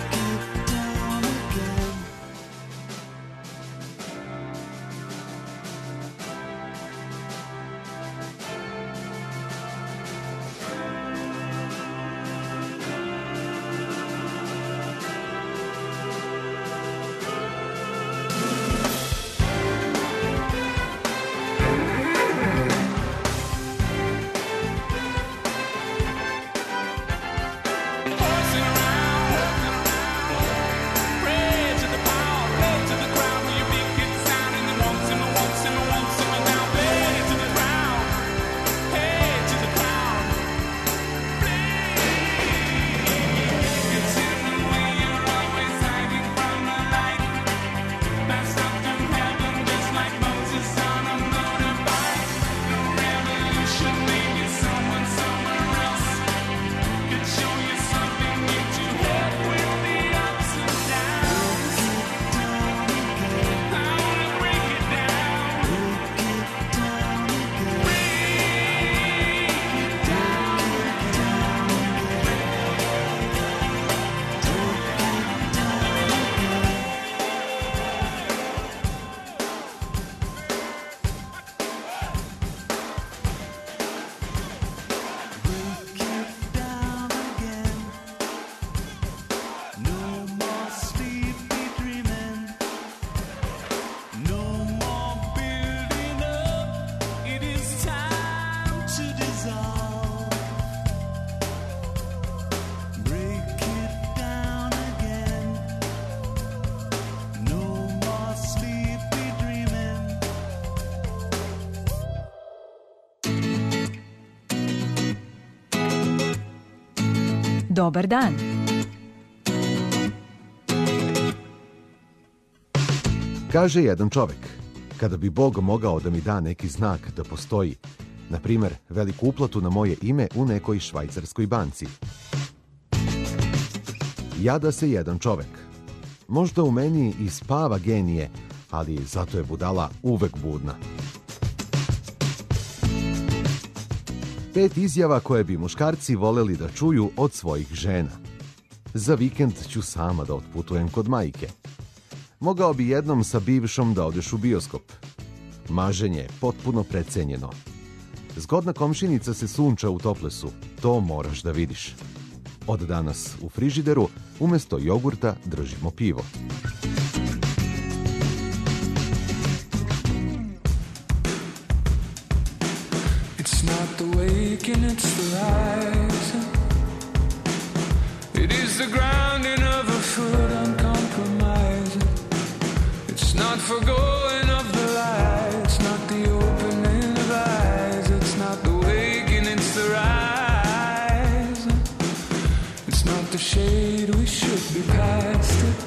Horsing around, pray to the power, play to the ground. Will you make it sound? And then won't simmer down. Play to the ground, hey to the ground. It's in the way you're always hiding from the light. Passed up to heaven just like Moses on a motorbike. No revolution, maybe someone somewhere else could show you something new to help with the ups and downs. I wanna break it down. No more sleepy dreaming. No more building up. It is time to dissolve. Break it down again. No more sleepy dreaming. Dobar dan. Kaže jedan čovek, kada bi Bog mogao da mi da neki znak da postoji, na primer veliku uplatu na moje ime u nekoj švajcarskoj banci. Jada se jedan čovek. Možda u meni i spava genije, ali zato je budala uvek budna. 5 izjava koje bi muškarci voleli da čuju od svojih žena. Za vikend ću sama da otputujem kod majke. Mogao bi jednom sa bivšom da odeš u bioskop. Maženje je potpuno precenjeno. Zgodna komšinica se sunča u toplesu. To moraš da vidiš. Od danas u frižideru umesto jogurta držimo pivo. It's not the waking, it's the rising. It is the grounding of a foot uncompromising. It's not forgoing of the light. It's not the opening of eyes. It's not the waking, it's the rising. It's not the shade, we should be past it.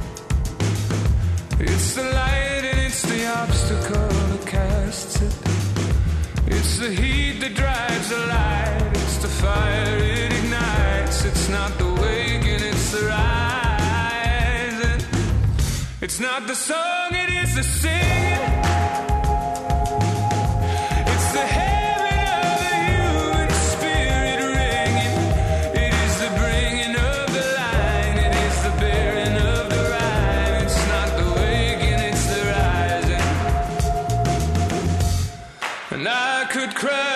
It's the light and it's the obstacle that casts it. It's the heat that drives the light. It's the fire it ignites. It's not the waking, it's the rising. It's not the song, it is the singing. It's the heaven of the human spirit ringing. It is the bringing of the line. It is the bearing of the rhyme. It's not the waking, it's the rising. And I could cry.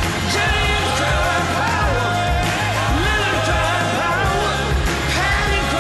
Power,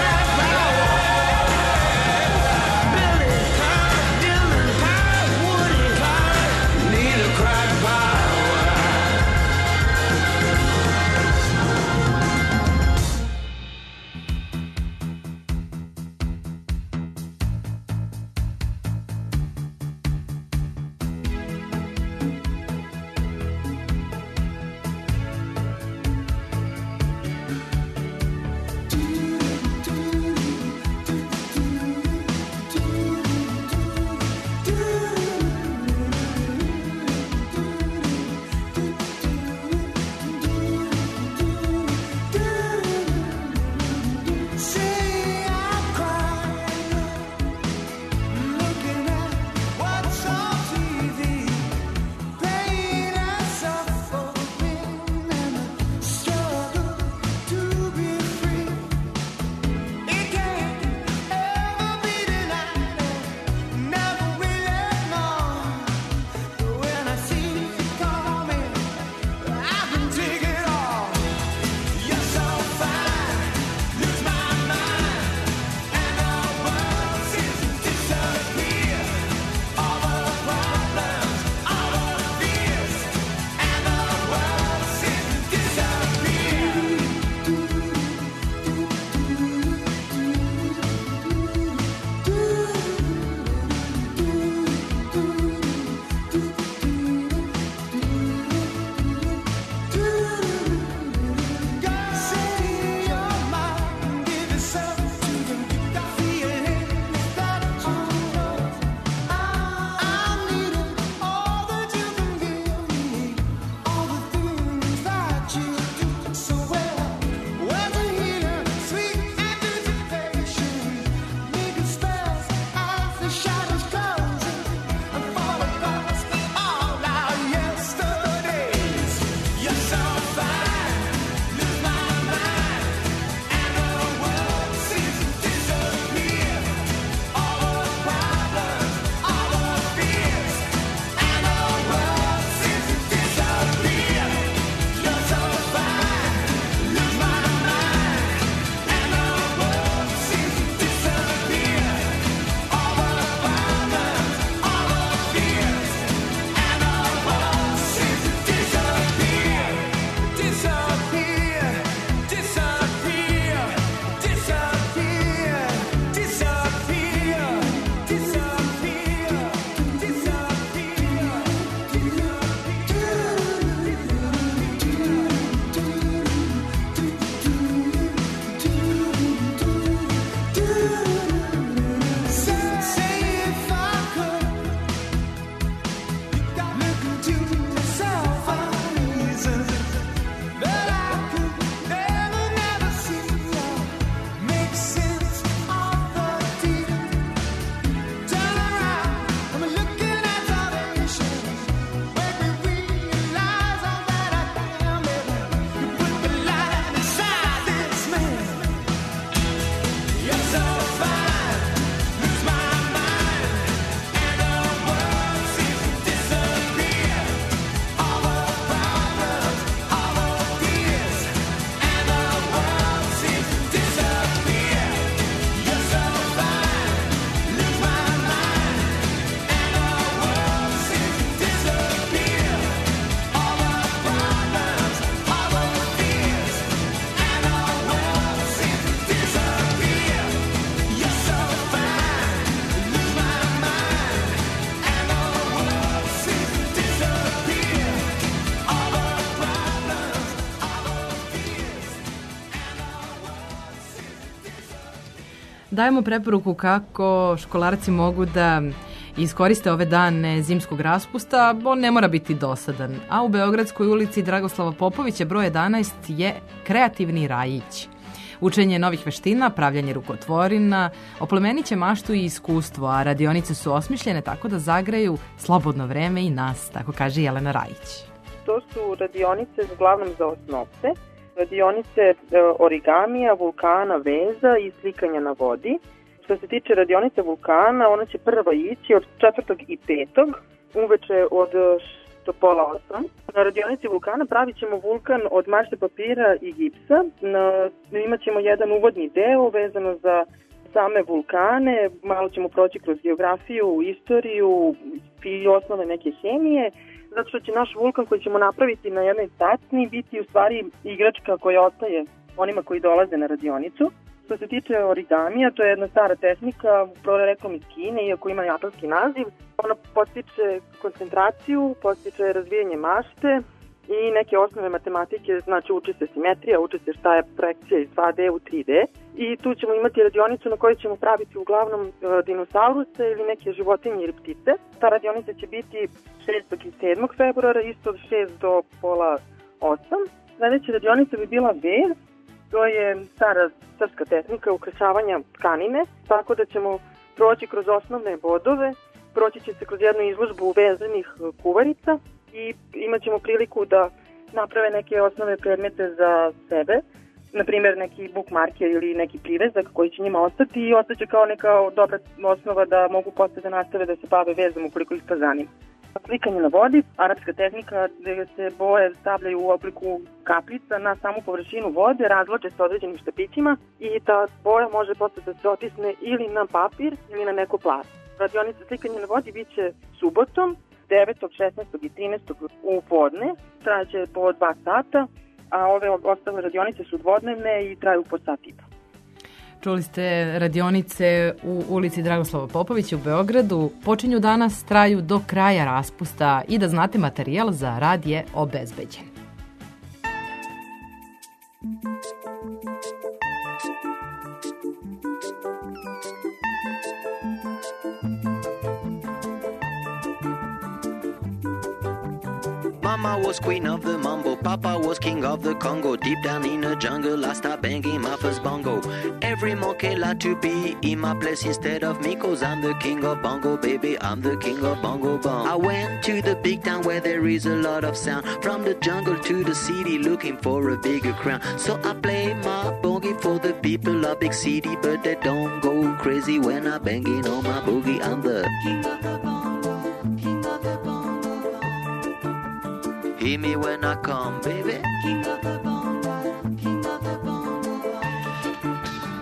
Dajemo preporuku kako školarci mogu da iskoriste ove dane zimskog raspusta, on ne mora biti dosadan. A u Beogradskoj ulici Dragoslava Popovića broj 11 je kreativni rajić. Učenje novih veština, pravljanje rukotvorina, oplemenit će maštu i iskustvo, a radionice su osmišljene tako da zagraju slobodno vreme i nas, tako kaže Jelena Rajić. To su radionice uglavnom za osnovce, radionice origamija, vulkana, veza i slikanja na vodi. Što se tiče radionice vulkana, ona će prva ići od 4. i 5. uveče od pola 8. Na radionici vulkana pravit ćemo vulkan od mašte papira i gipsa. Imat ćemo jedan uvodni deo vezano za same vulkane, malo ćemo proći kroz geografiju, istoriju i osnove neke hemije, zato što će naš vulkan koji ćemo napraviti na jednoj stacni biti u stvari igračka koja ostaje onima koji dolaze na radionicu. Što se tiče origamija, to je jedna stara tehnika, poreklom iz Kine, iako ima japanski naziv. Ona podstiče koncentraciju, podstiče razvijanje mašte i neke osnove matematike, znači uči se simetrija, uči se šta je projekcija iz 2D u 3D. I tu ćemo imati radionicu na kojoj ćemo praviti uglavnom dinosauruse ili neke životinje ili ptice. Ta radionica će biti 6. i 7. februara, isto od 6 do pola 8. Sljedeća radionica bi bila vez. To je stara srpska tehnika ukrašavanja tkanine, tako da ćemo proći kroz osnovne bodove, proći će se kroz jednu izložbu vezanih kuvarica i imat ćemo priliku da naprave neke osnove predmete za sebe, na primjer neki bookmarker ili neki privezak koji će njima ostati i ostaće kao neka dobra osnova da mogu posle da nastave da se bave vezom ukoliko ih to zanima. Slikanje na vodi, arapska tehnika gde se boje stavljaju u obliku kapljica na samu površinu vode, razloče sa određenim štapićima i ta boja može posle da se otisne ili na papir ili na neko platno. Radionica slikanja na vodi biće subotom, 9., 16. i 13. u podne, trajaće po 2 sata, a ove ostale radionice su dvodnevne i traju po sat i po. Čuli ste radionice u ulici Dragoslava Popovića u Beogradu. Počinju danas, traju do kraja raspusta i da znate, materijal za rad je obezbeđen. Mama was queen of the mambo, Papa was king of the Congo. Deep down in the jungle, I start banging my first bongo. Every monkey like to be in my place instead of me, 'cause I'm the king of bongo, baby, I'm the king of bongo bong. I went to the big town where there is a lot of sound, from the jungle to the city looking for a bigger crown. So I play my boogie for the people of big city, but they don't go crazy when I'm banging on my boogie. I'm the king of the bongo, king of the bongo bong. Hear me when I come, baby. King of the bongo, king of the bongo bong.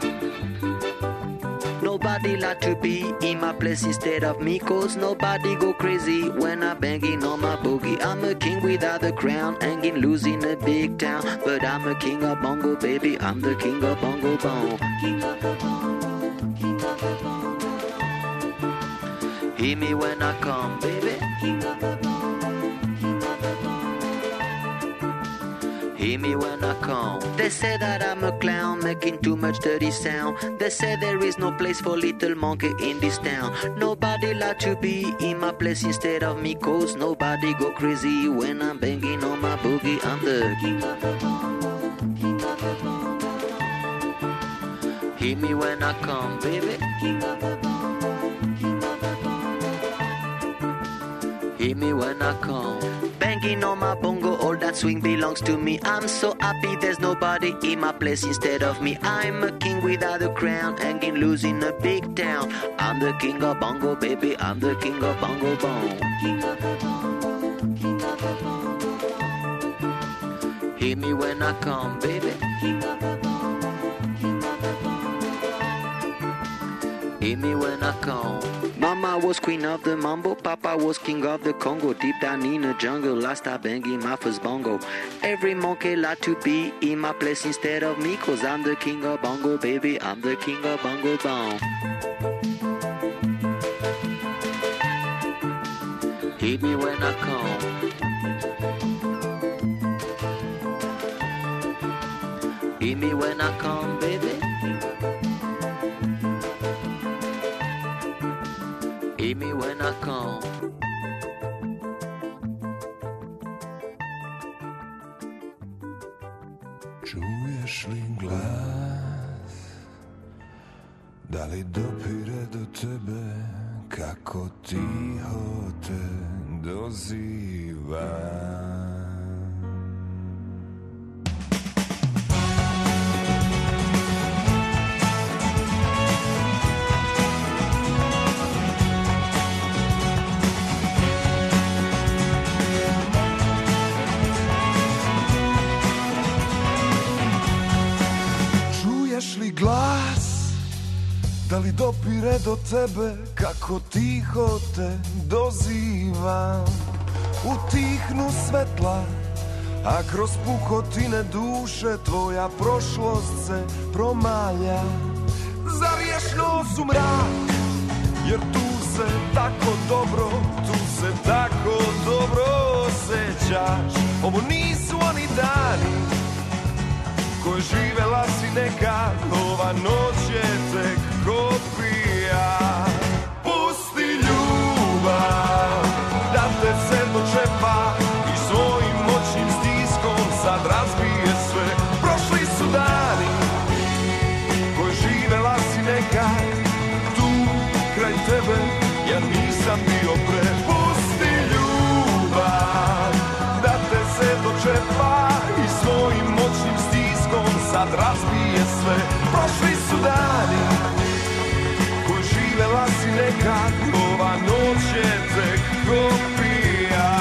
Nobody like to be in my place instead of me, 'cause nobody go crazy when I'm banging on my boogie. I'm a king without a crown, hanging loose in a big town, but I'm a king of bongo, baby, I'm the king of bongo bong. King of the bongo, king of the bongo bong. Hear me when I come, baby. King of the bongo, king of the bongo bong. Hear me when I come. They say that I'm a clown, making too much dirty sound. They say there is no place for little monkey in this town. Nobody like to be in my place instead of me, 'cause nobody go crazy when I'm banging on my boogie. I'm the king of the bongo, king of the bongo bong. Hear me when I come, baby. King of the bongo, king of the bongo bong. Hear me when I come. Banging on my bongo, all that swing belongs to me. I'm so happy there's nobody in my place instead of me. I'm a king without a crown, hanging loose in a big town. I'm the king of bongo, baby, I'm the king of bongo bong. King of the bongo, king of the bongo bong. Hear me when I come, baby. King of the bongo, king of the bongo bong. Hear me when I come. Mama was queen of the mambo, Papa was king of the Congo. Deep down in the jungle, I start banging my first bongo. Every monkey like to be in my place instead of me, 'cause I'm the king of bongo, baby, I'm the king of bongo bong. Hear me when I come. Hear me when I come, baby. gmail.com. Čuješ li glas? Da li dopire do tebe kako tiho te doziva? Čuješ li glas? Da li dopire do tebe kako tiho te doziva? Utihnu svetla, a kroz pukotine duše tvoja prošlost se promalja. Zariješ nos u mrak, jer tu se tako dobro, tu se tako dobro osjećaš. Ovo nisu oni dani koje živela si nekad, ova noć je tek kopija. Pusti ljubav da te se dočepa i svojim moćnim stiskom sad razbije sve. Prošli su dani koje živela si nekad, tu kraj tebe ja nisam bio pre. Pusti ljubav da te se dočepa i svojim moćnim stiskom sad razbije sve. Prošli su dani koji živela si nekad, ova noć je tek kopija.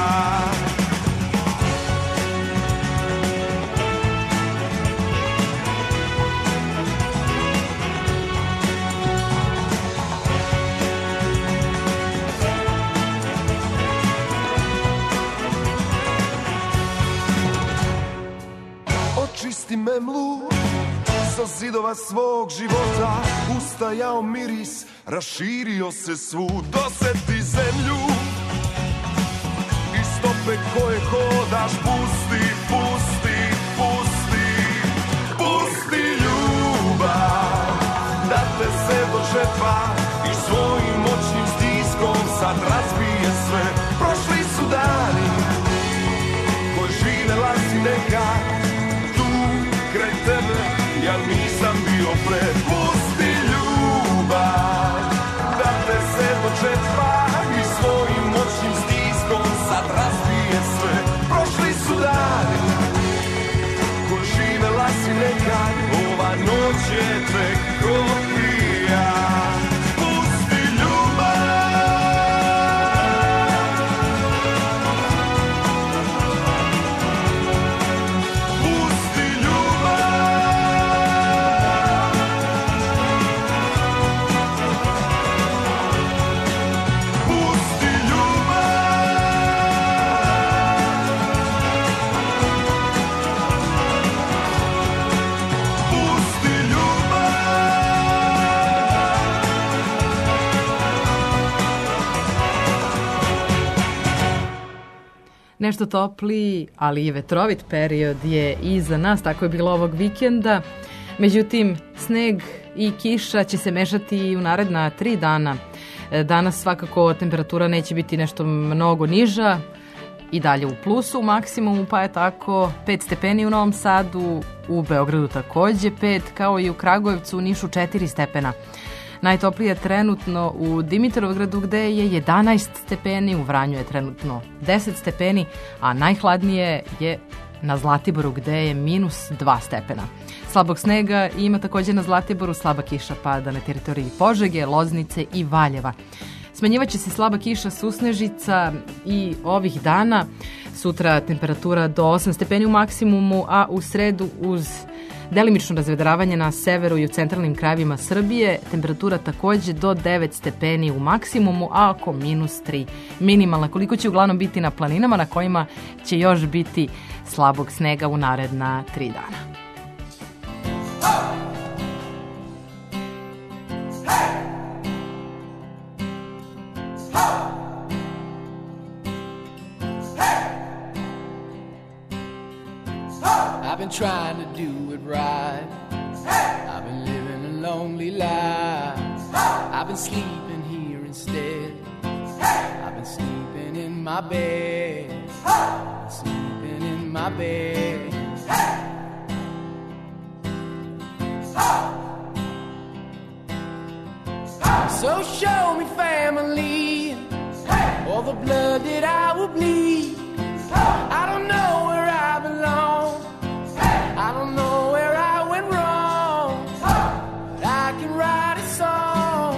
Očisti memlu sa zidova svog života, ustajao miris, raširio se svud. Doseti zemlju i stope koje hodaš. Pusti, pusti, pusti, pusti ljubav da te se dočepa i svojim moćnim stiskom sad razbije sve. Prošli su dani koje živela si nekad, kraj tebe ja nisam bio pre. Pusti ljubav da te se dočepa i svojim moćnim stiskom sad razbije sve. Prošli su dani koji živela si nekad, ova noć je tek kopija. Pusti ljubav. Nešto topliji, ali i vetrovit period je iza nas, tako je bilo ovog vikenda. Međutim, sneg i kiša će se mešati i u naredna 3 dana. Danas svakako temperatura neće biti nešto mnogo niža, i dalje u plusu u maksimumu, pa je tako 5 stepeni u Novom Sadu, u Beogradu takođe 5, kao i u Kragujevcu, u Nišu 4 stepena. Najtoplije trenutno u Dimitrovgradu gde je 11 stepeni, u Vranju je trenutno 10 stepeni, a najhladnije je na Zlatiboru gde je minus 2 stepena. Slabog snega ima također na Zlatiboru, slaba kiša pada na teritoriji Požege, Loznice i Valjeva. Smanjivaće se slaba kiša susnežica i ovih dana. Sutra temperatura do 8 stepeni u maksimumu, a u sredu uz delimično razvedravanje na severu i u centralnim krajevima Srbije, temperatura također do 9 stepeni u maksimumu, a oko minus 3 minimalna. Koliko će uglavnom biti na planinama na kojima će još biti slabog snega u naredna 3 dana. I've been trying to do it right. I've been living a lonely life. I've been sleeping here instead. I've been sleeping in my bed. Sleeping in my bed. So show me family, all the blood that I will bleed. I don't know where I belong. I don't know where I went wrong. But I can write a song.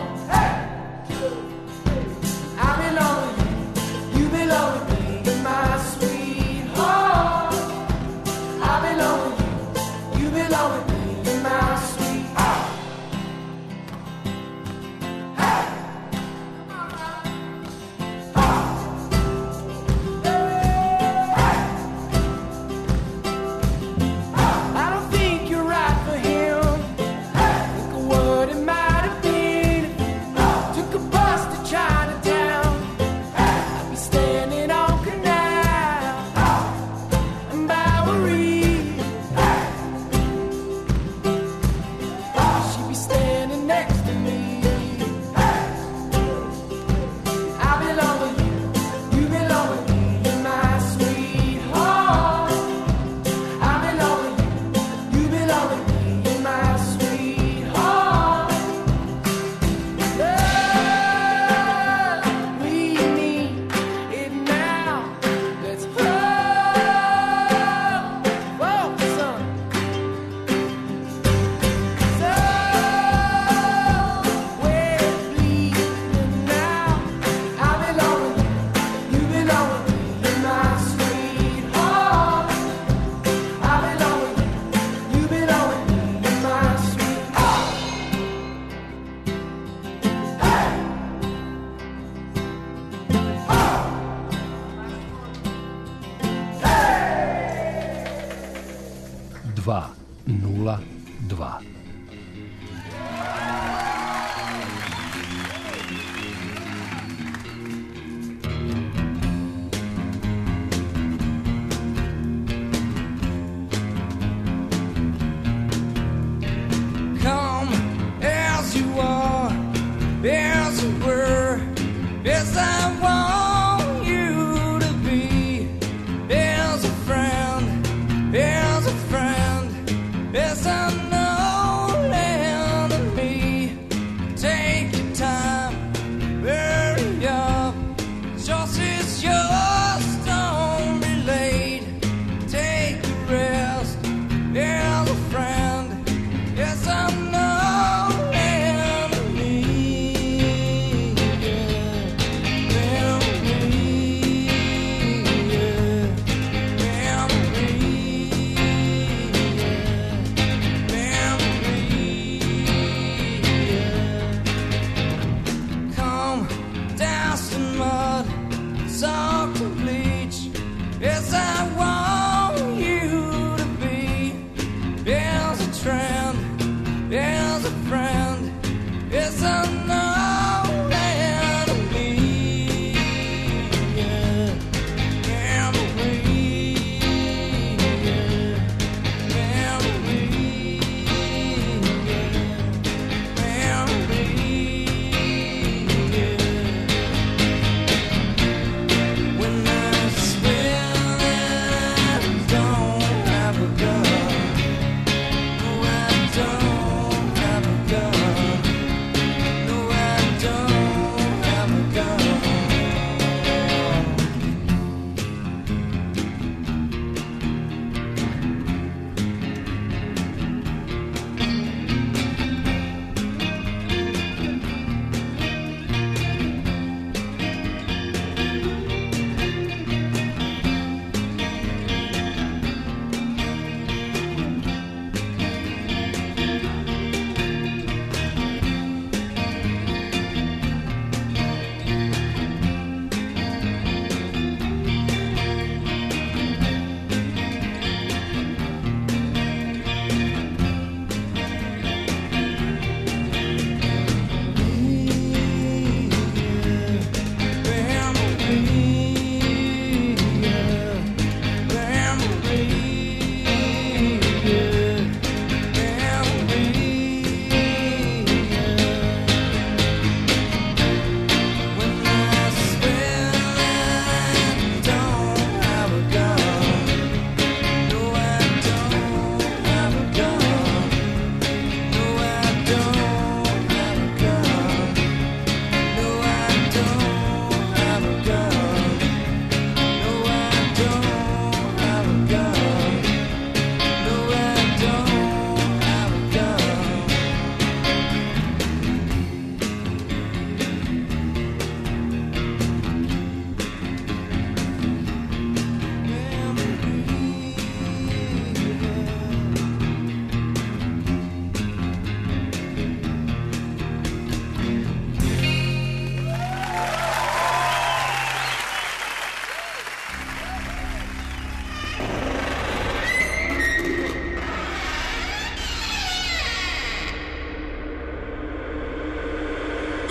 I belong with you, you belong with me, my sweetheart. I belong with you, you belong with me, my sweetheart. Yes, I know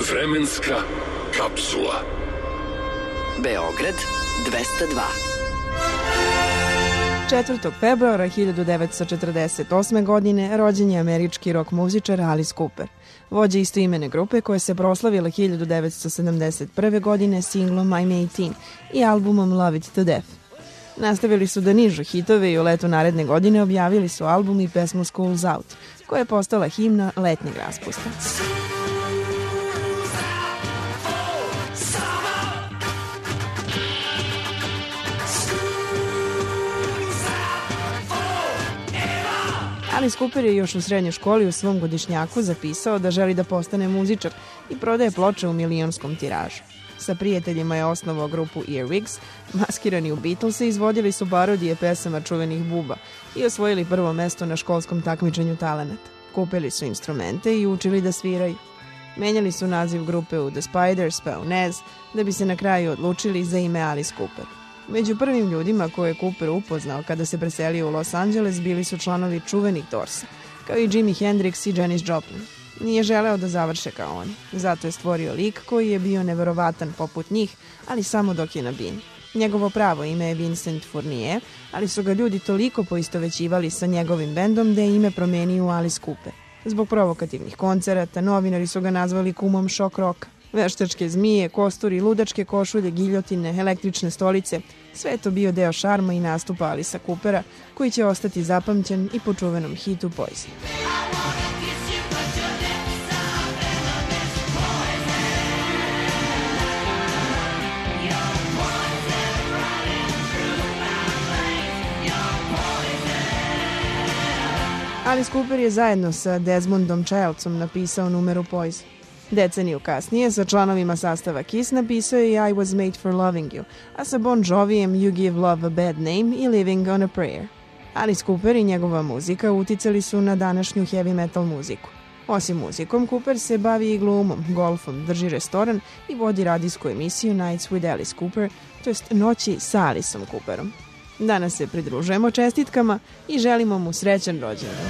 Vremenska kapsula. Beograd 202. 4. februara 1948. godine rođen je američki rock muzičar Alice Cooper, vođa istoimene grupe koja se proslavila 1971. godine singlom I'm 18 i albumom Love It to Death. Nastavili su da nižu hitove i u letu naredne godine objavili su album i pesmu School's Out, koja je postala himna letnjeg raspusta. Alice Cooper je još u srednjoj školi u svom godišnjaku zapisao da želi da postane muzičar i prodaje ploče u milionskom tiražu. Sa prijateljima je osnovao grupu Earwigs, maskirani u Beatlese, izvodili su parodije pesama čuvenih buba i osvojili prvo mesto na školskom takmičenju talenata. Kupili su instrumente i učili da sviraju. Menjali su naziv grupe u The Spiders pa u Nez, da bi se na kraju odlučili za ime Alice Cooper. Među prvim ljudima koje je Cooper upoznao kada se preselio u Los Angeles bili su članovi čuvenih Dorsa, kao i Jimi Hendrix i Janis Joplin. Nije želeo da završe kao oni, zato je stvorio lik koji je bio neverovatan poput njih, ali samo dok je na bini. Njegovo pravo ime je Vincent Fournier, ali su ga ljudi toliko poistovećivali sa njegovim bendom da je ime promenio u Alice Cooper. Zbog provokativnih koncerata, novinari su ga nazvali kumom šok roka. Veštačke zmije, kosturi, ludačke košulje, giljotine, električne stolice, sve je to bio deo šarma i nastupa Alicea Coopera, koji će ostati zapamćen i po čuvenom hitu Poison. Alice Cooper je zajedno sa Desmondom Childsom napisao numeru Poison. Deceniju kasnije sa članovima sastava Kiss napisao je I Was Made for Loving You, a sa Bon Jovijem You Give Love a Bad Name i Living on a Prayer. Alice Cooper i njegova muzika uticali su na današnju heavy metal muziku. Osim muzikom, Cooper se bavi i glumom, golfom, drži restoran i vodi radijsku emisiju Nights with Alice Cooper, to jest Noći sa Aliceom Cooperom. Danas se pridružujemo čestitkama i želimo mu srećan rođendan.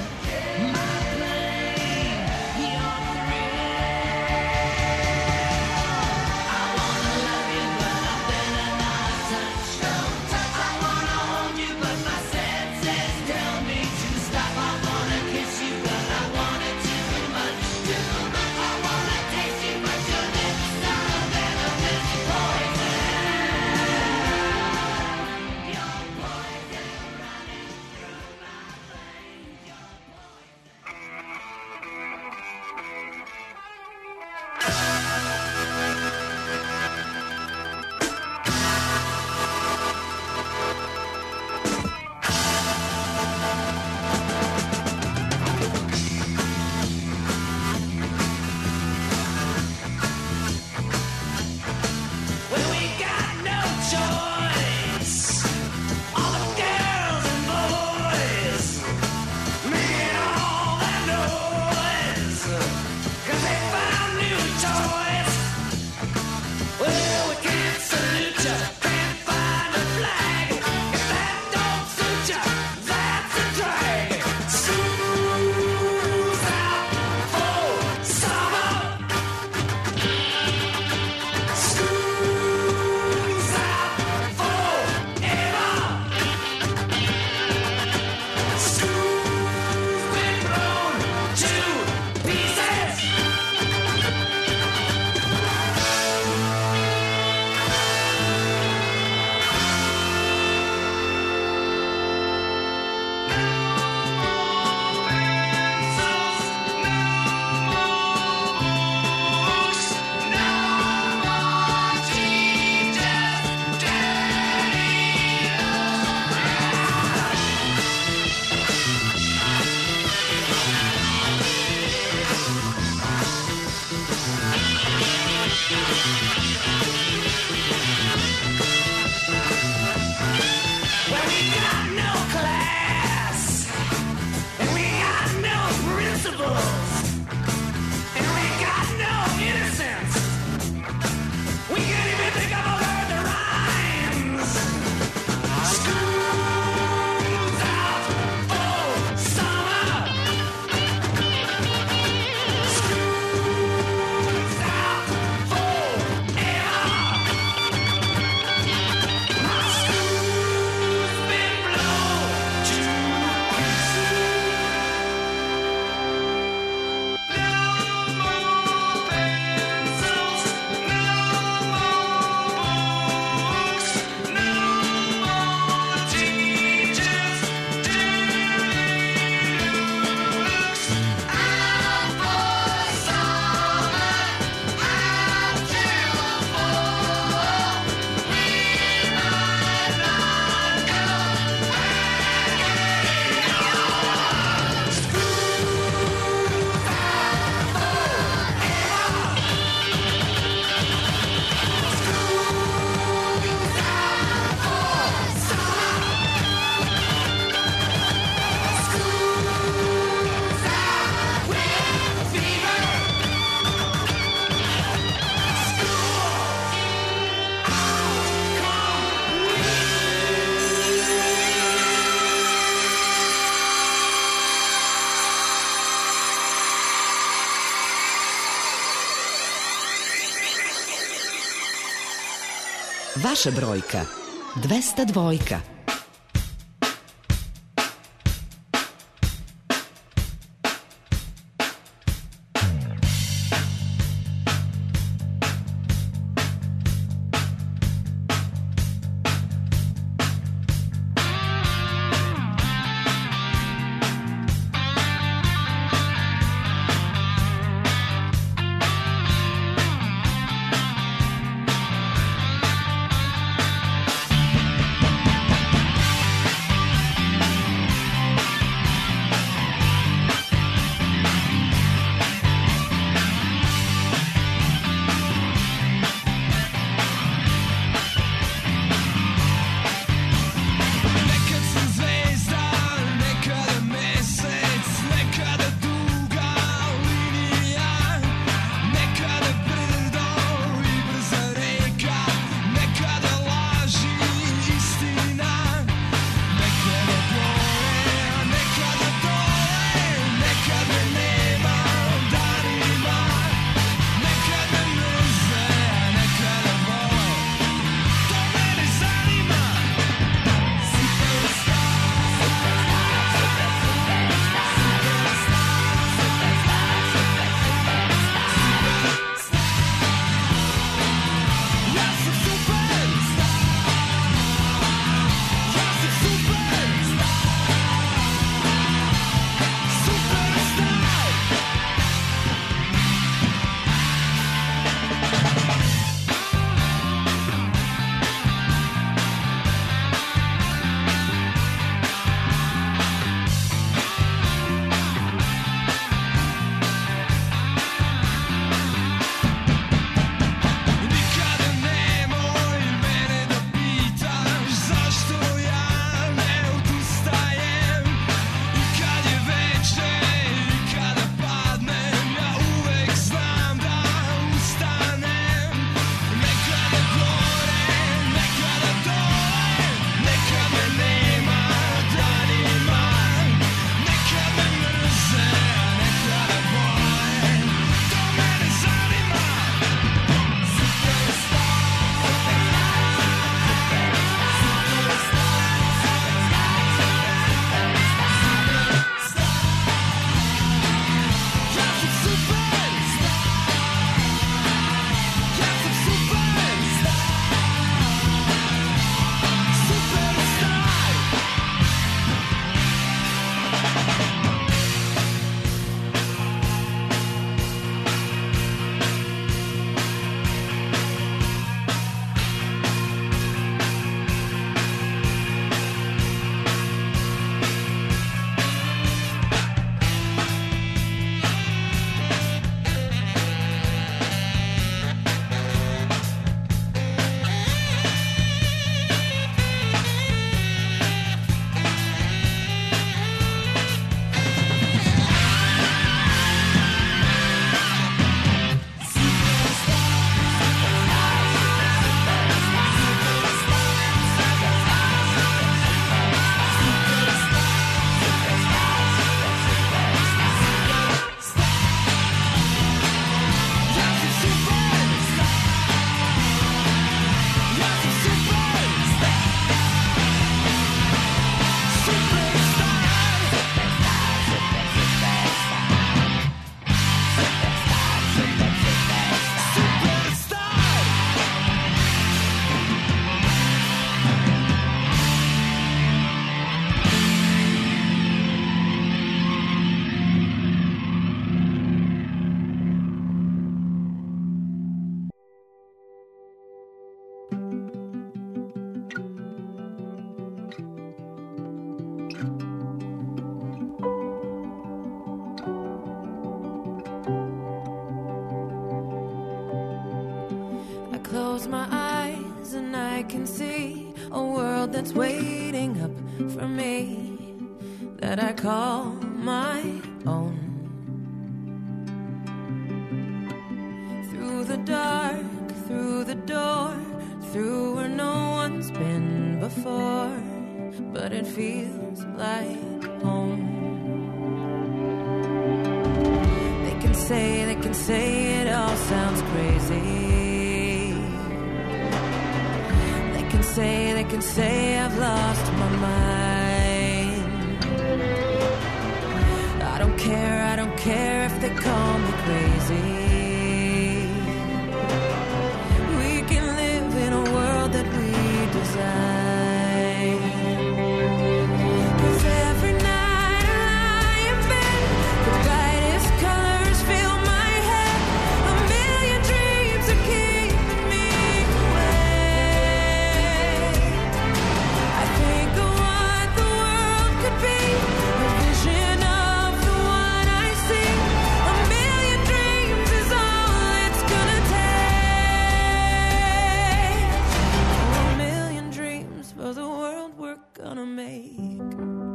Vaša brojka 202. close my eyes and I can see a world that's waiting up for me that I call my own. Through the dark, through the door, through where no one's been before, but it feels like home. They can say it all sounds crazy. can say I've lost my mind. I don't care if they call me crazy. We can live in a world that we design. 'Cause every night I lie in bed, the brightest colors fill my head. A million dreams are keeping me awake. I think of what the world could be, a vision of the one I see. A million dreams is all it's gonna take. A million dreams for the world we're gonna make.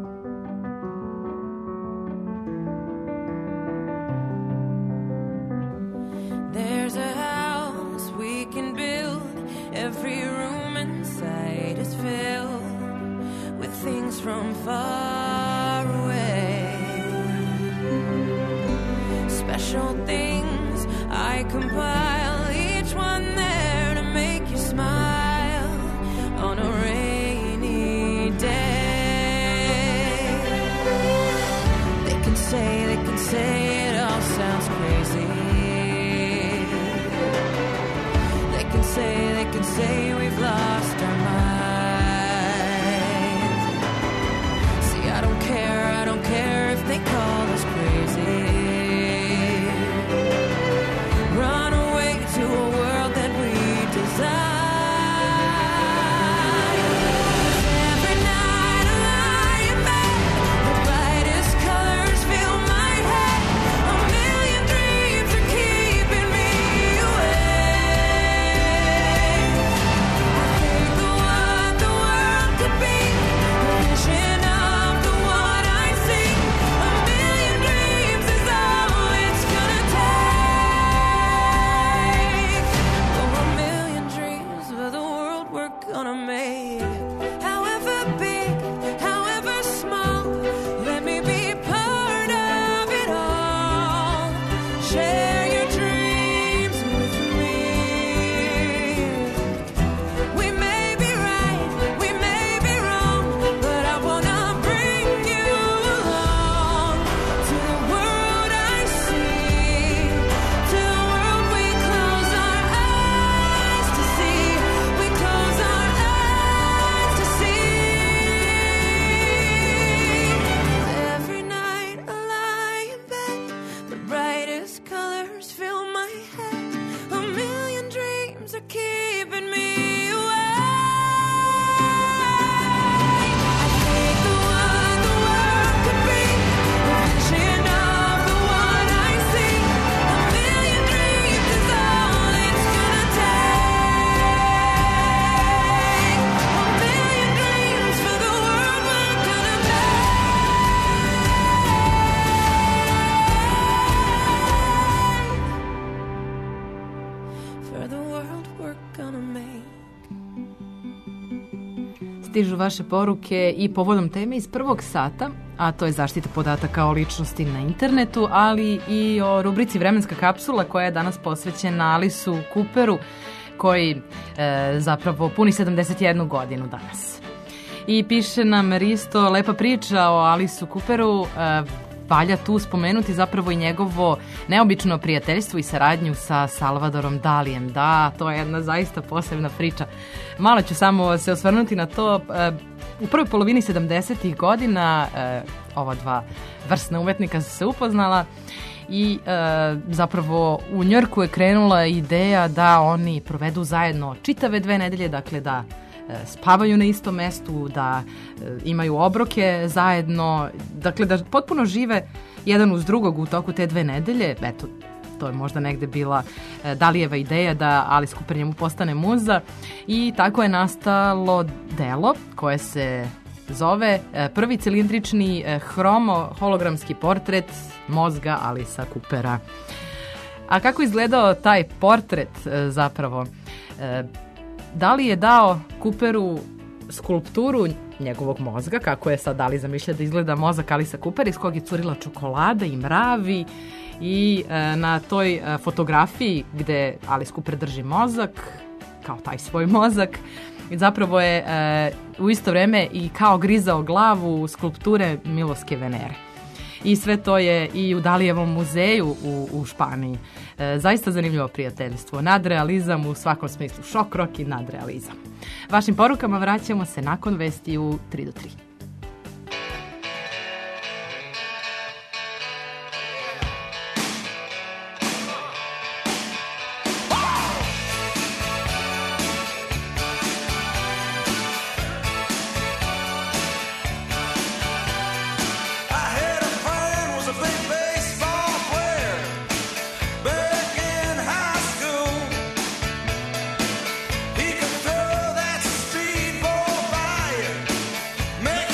There's a house we can build. Every room inside is filled with things from far away. Special things I compile, each one there to make you smile on a rainy day. They can say it all sounds crazy. They can say we've lost our minds. See, I don't care if they call us crazy. Run away to a world that we design. Every night I lie in bed, the brightest colors fill my head. A million dreams are keeping me awake. I think of what the world could be, a vision of the one I see. A million dreams is all it's gonna take. Oh, a million dreams for the world we're gonna make. However big, however small, let me be part of it all. Share your dreams with me. We may be right, we may be wrong, but I wanna bring you along to the world I see, to the world we close our eyes to see. We close our eyes to see. Every night I lie in bed, the brightest colors fill my head. A million dreams are keeping me awake. I think of what the world could be, a vision of the one I see. A million dreams is all it's gonna take. A million dreams for the world we're gonna make. For the world we're gonna make. Stižu vaše poruke i povodom teme iz prvog sata, a to je zaštita podataka o ličnosti na internetu, ali i o rubrici Vremenska kapsula koja je danas posvećena Alisu Cooperu, koji zapravo puni 71 godinu danas. I piše nam Risto, lepa priča o Alisu Cooperu, valja tu spomenuti zapravo i njegovo neobično prijateljstvo i saradnju sa Salvadorom Dalijem. Da, to je jedna zaista posebna priča. Malo ću samo se osvrnuti na to. U prvoj polovini 70-ih godina ova dva vrsna umetnika su se upoznala i zapravo u Njorku je krenula ideja da oni provedu zajedno čitave 2 nedelje, dakle da spavaju na istom mestu, da imaju obroke zajedno, dakle da potpuno žive jedan uz drugog u toku te 2 nedelje. Eto, to je možda negde bila Dalijeva ideja da Alice Cooper njemu postane muza i tako je nastalo delo koje se zove prvi cilindrični hologramski portret mozga Alisa Coopera. A kako izgledao taj portret zapravo? Dali je dao Cooperu skulpturu njegovog mozga, kako je sad Dali zamišlja da izgleda mozak Alisa Coopera, iz kog je curila čokolada i mravi, i na toj fotografiji gde Alice Cooper drži mozak, kao taj svoj mozak, I zapravo je u isto vrijeme i kao grizao glavu skulpture Milovske Venere. I sve to je i u Dalijevom muzeju u Španiji. Zaista zanimljivo prijateljstvo. Nadrealizam u svakom smislu. Šok, rok i nadrealizam. Vašim porukama vraćamo se nakon vesti u 3 do 3. Make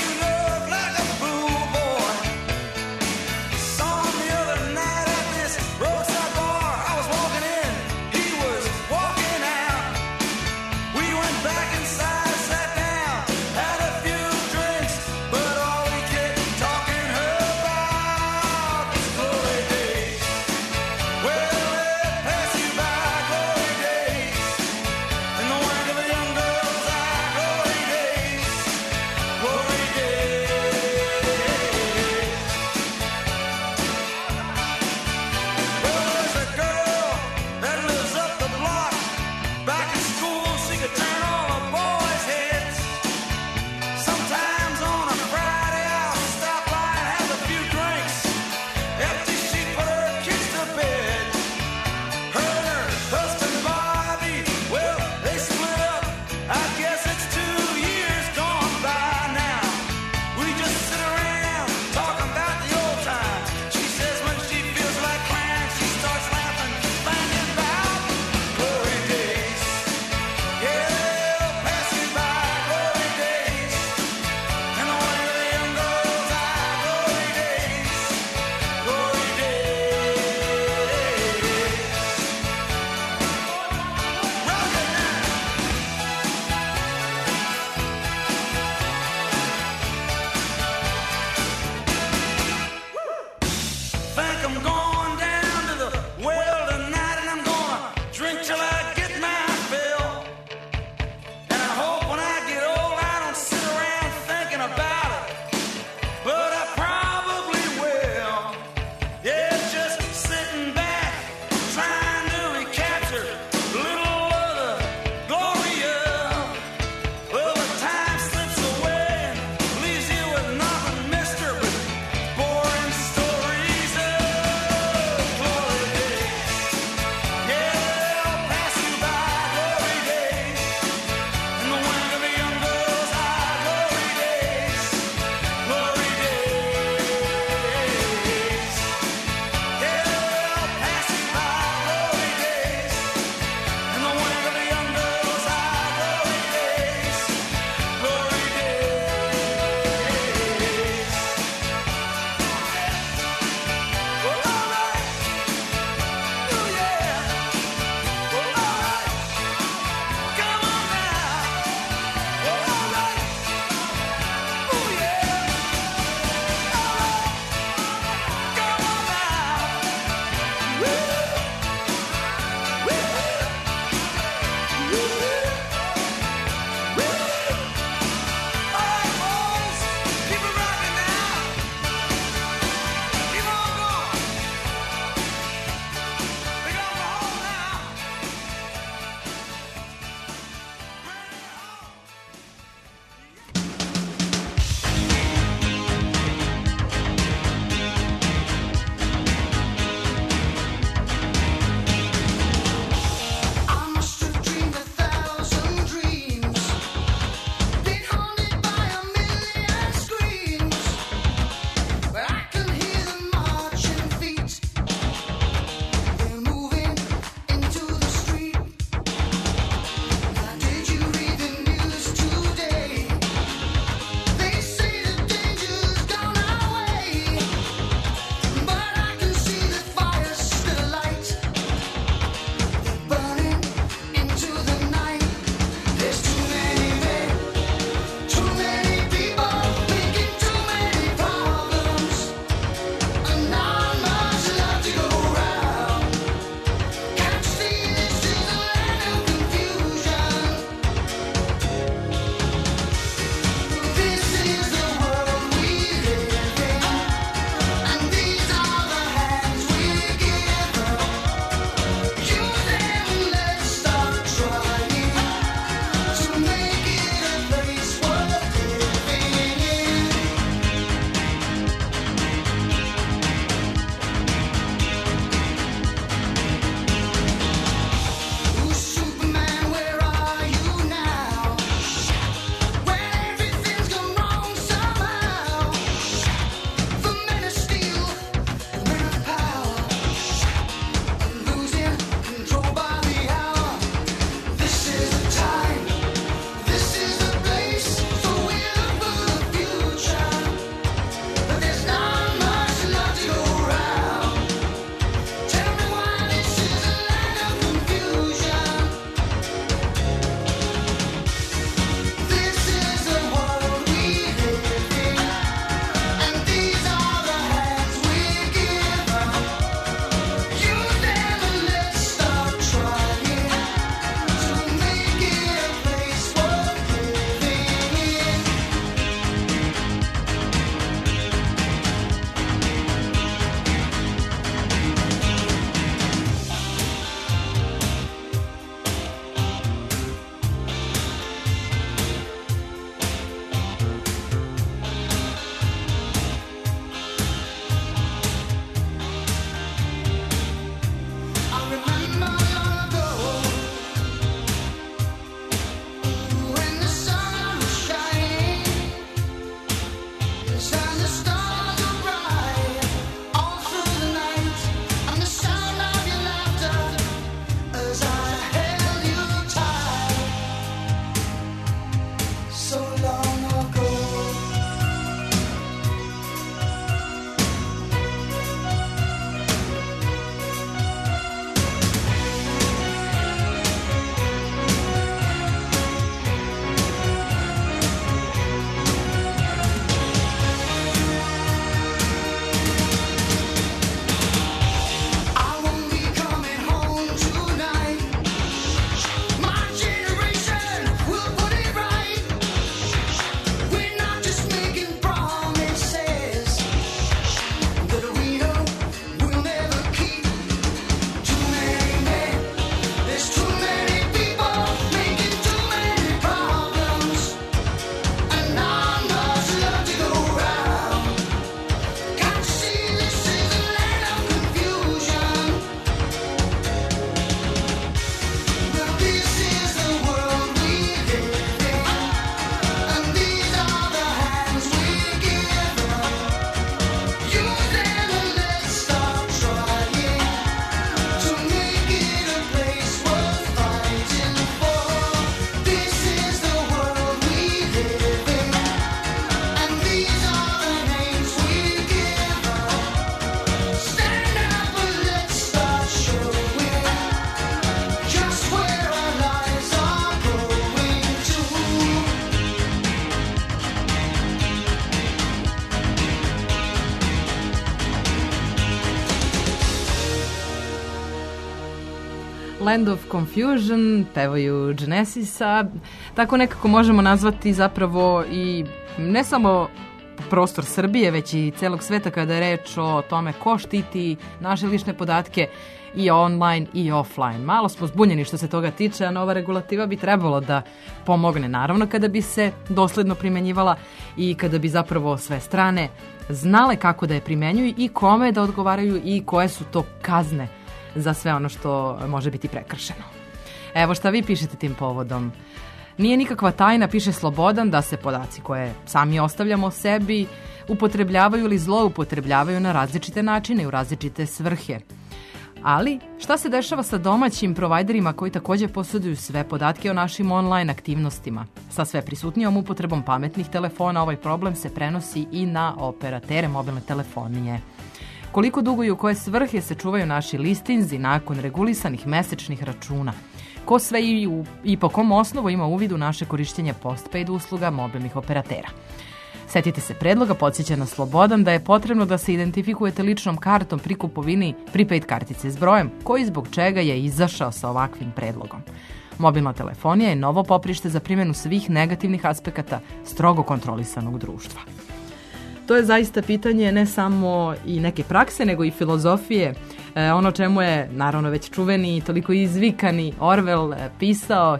Land of Confusion, pevaju Genesisa, tako nekako možemo nazvati zapravo i ne samo prostor Srbije, već i celog sveta kada je reč o tome ko štiti naše lične podatke i online i offline. Malo smo zbunjeni što se toga tiče, a nova regulativa bi trebalo da pomogne, naravno, kada bi se dosledno primenjivala i kada bi zapravo sve strane znale kako da je primenjuju i kome da odgovaraju i koje su to kazne za sve ono što može biti prekršeno. Evo šta vi pišete tim povodom. Nije nikakva tajna, piše Slobodan, da se podaci koje sami ostavljamo o sebi upotrebljavaju ili zloupotrebljavaju na različite načine i u različite svrhe. Ali, šta se dešava sa domaćim provajderima koji takođe posjeduju sve podatke o našim online aktivnostima? Sa sve prisutnijom upotrebom pametnih telefona ovaj problem se prenosi i na operatere mobilne telefonije. Koliko dugo i u koje svrhe se čuvaju naši listinzi nakon regulisanih mesečnih računa? Ko sve i po kom osnovu ima uvid u naše korišćenje postpaid usluga mobilnih operatera? Setite se predloga, podsjeća na Slobodan, da je potrebno da se identifikujete ličnom kartom pri kupovini prepaid kartice s brojem, koji zbog čega je izašao sa ovakvim predlogom. Mobilna telefonija je novo poprište za primjenu svih negativnih aspekata strogo kontrolisanog društva. To je zaista pitanje ne samo i neke prakse, nego i filozofije. Ono čemu je, naravno, već čuveni i toliko izvikani Orwell pisao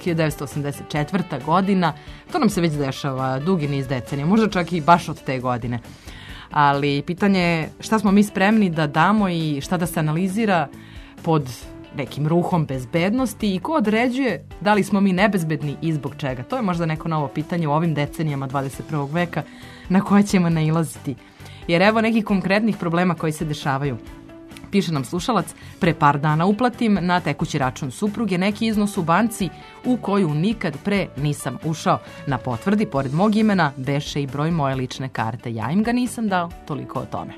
1984. godina, to nam se već dešava dugi niz decenija, možda čak i baš od te godine. Ali pitanje je šta smo mi spremni da damo i šta da se analizira pod nekim ruhom bezbednosti i ko određuje da li smo mi nebezbedni i zbog čega. To je možda neko novo pitanje u ovim decenijama 21. veka na koje ćemo nailaziti. Jer evo nekih konkretnih problema koji se dešavaju. Piše nam slušalac, pre par dana uplatim na tekući račun supruge neki iznos u banci u koju nikad pre nisam ušao. Na potvrdi, pored mog imena, beše i broj moje lične karte. Ja im ga nisam dao, toliko o tome.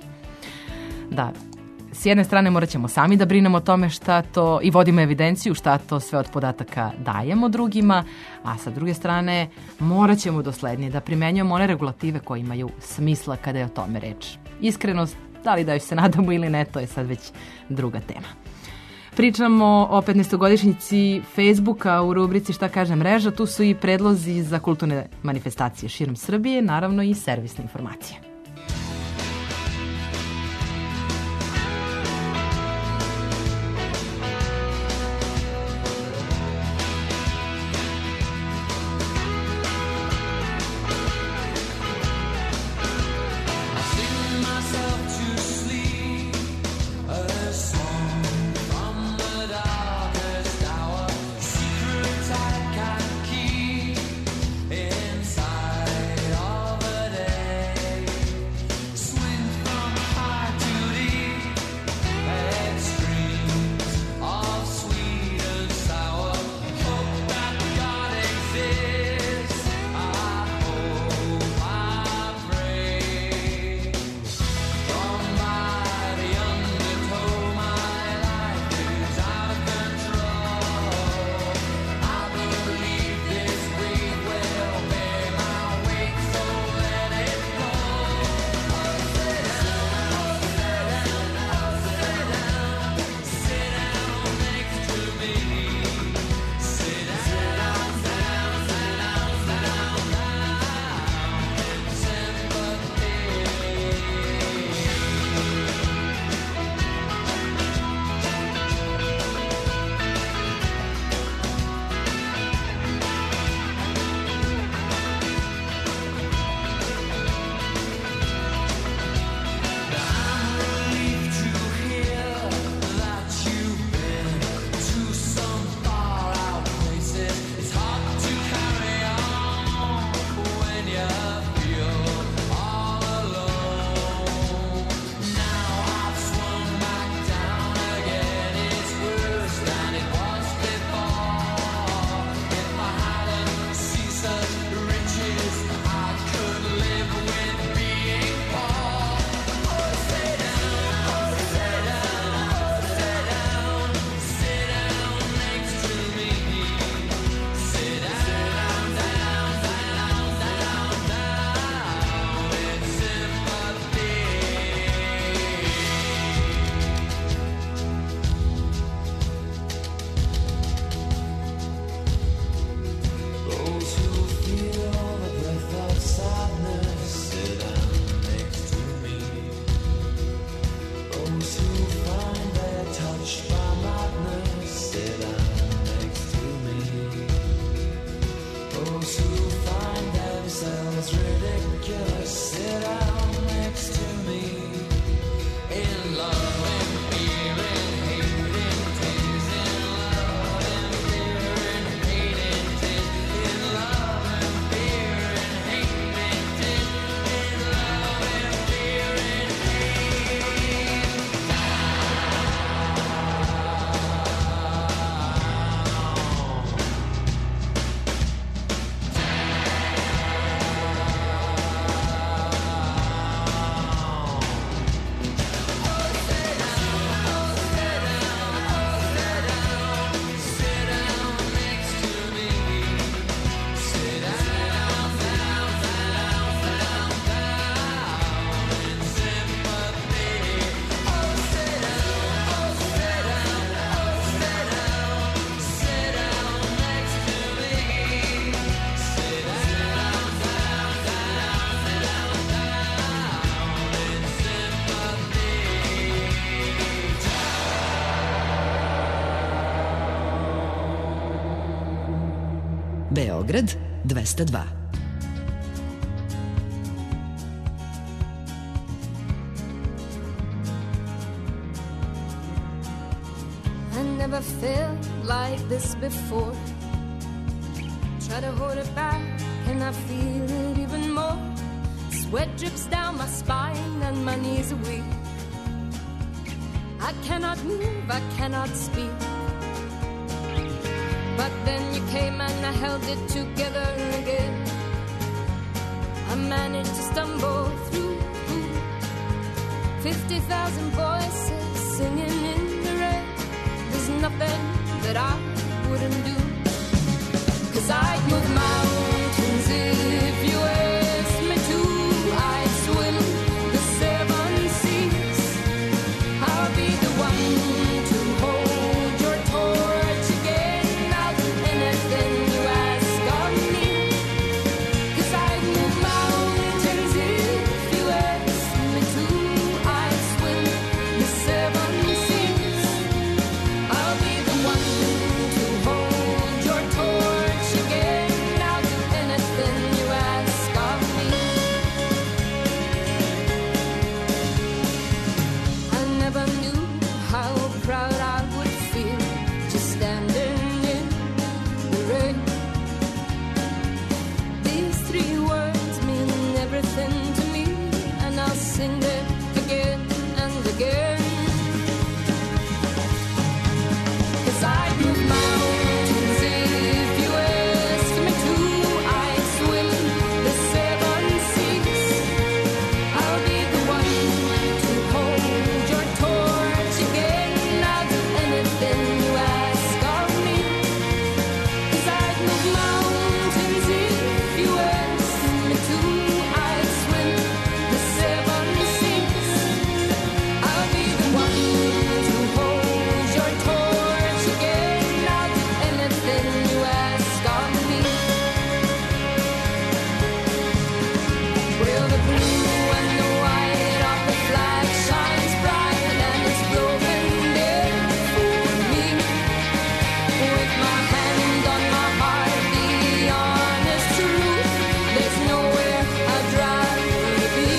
Da, s jedne strane morat ćemo sami da brinemo o tome šta to i vodimo evidenciju šta to sve od podataka dajemo drugima, a sa druge strane morat ćemo doslednije da primenjujemo one regulative koje imaju smisla kada je o tome reč. Iskrenost, da li da joj se nadamo ili ne, to je sad već druga tema. Pričamo o 15-godišnjici Facebooka u rubrici Šta kaže mreža, tu su i predlozi za kulturne manifestacije širom Srbije, naravno i servisne informacije. Inside of a day Beograd 202. I never felt like this before. Try to hold it back and I feel it even more. Sweat drips down my spine and my knees are weak. I cannot move, I cannot speak. But then you came and I held it together again. I managed to stumble through 50,000 voices singing in the rain. There's nothing that I wouldn't do. 'Cause I'd move mountains if you asked me to. I'd swim the 7 seas. I'll be the one to hold your torch again. I'll do anything you ask of me. 'Cause I'd move mountains if you asked me to. I'd swim the 7 seas. I'll be the one to hold your torch again. I'll do anything you ask of me. I never knew how proud I would feel just standing in the rain. These 3 words mean everything to me, and I'll sing them again and again. 'Cause I'd move mountains if you asked me to. I'd swim the 7 seas. I'll be the one to hold your torch again. I'll do anything you ask of me. 'Cause I'd move mountains if you asked me to. I'd swim the 7 seas. I'll be the one to hold your torch again. I'll do anything you ask of me. Well, the blue and the white of the flag shines bright, and it's blowing there for me. With my hand on my heart, the honest truth, there's nowhere I'd rather be.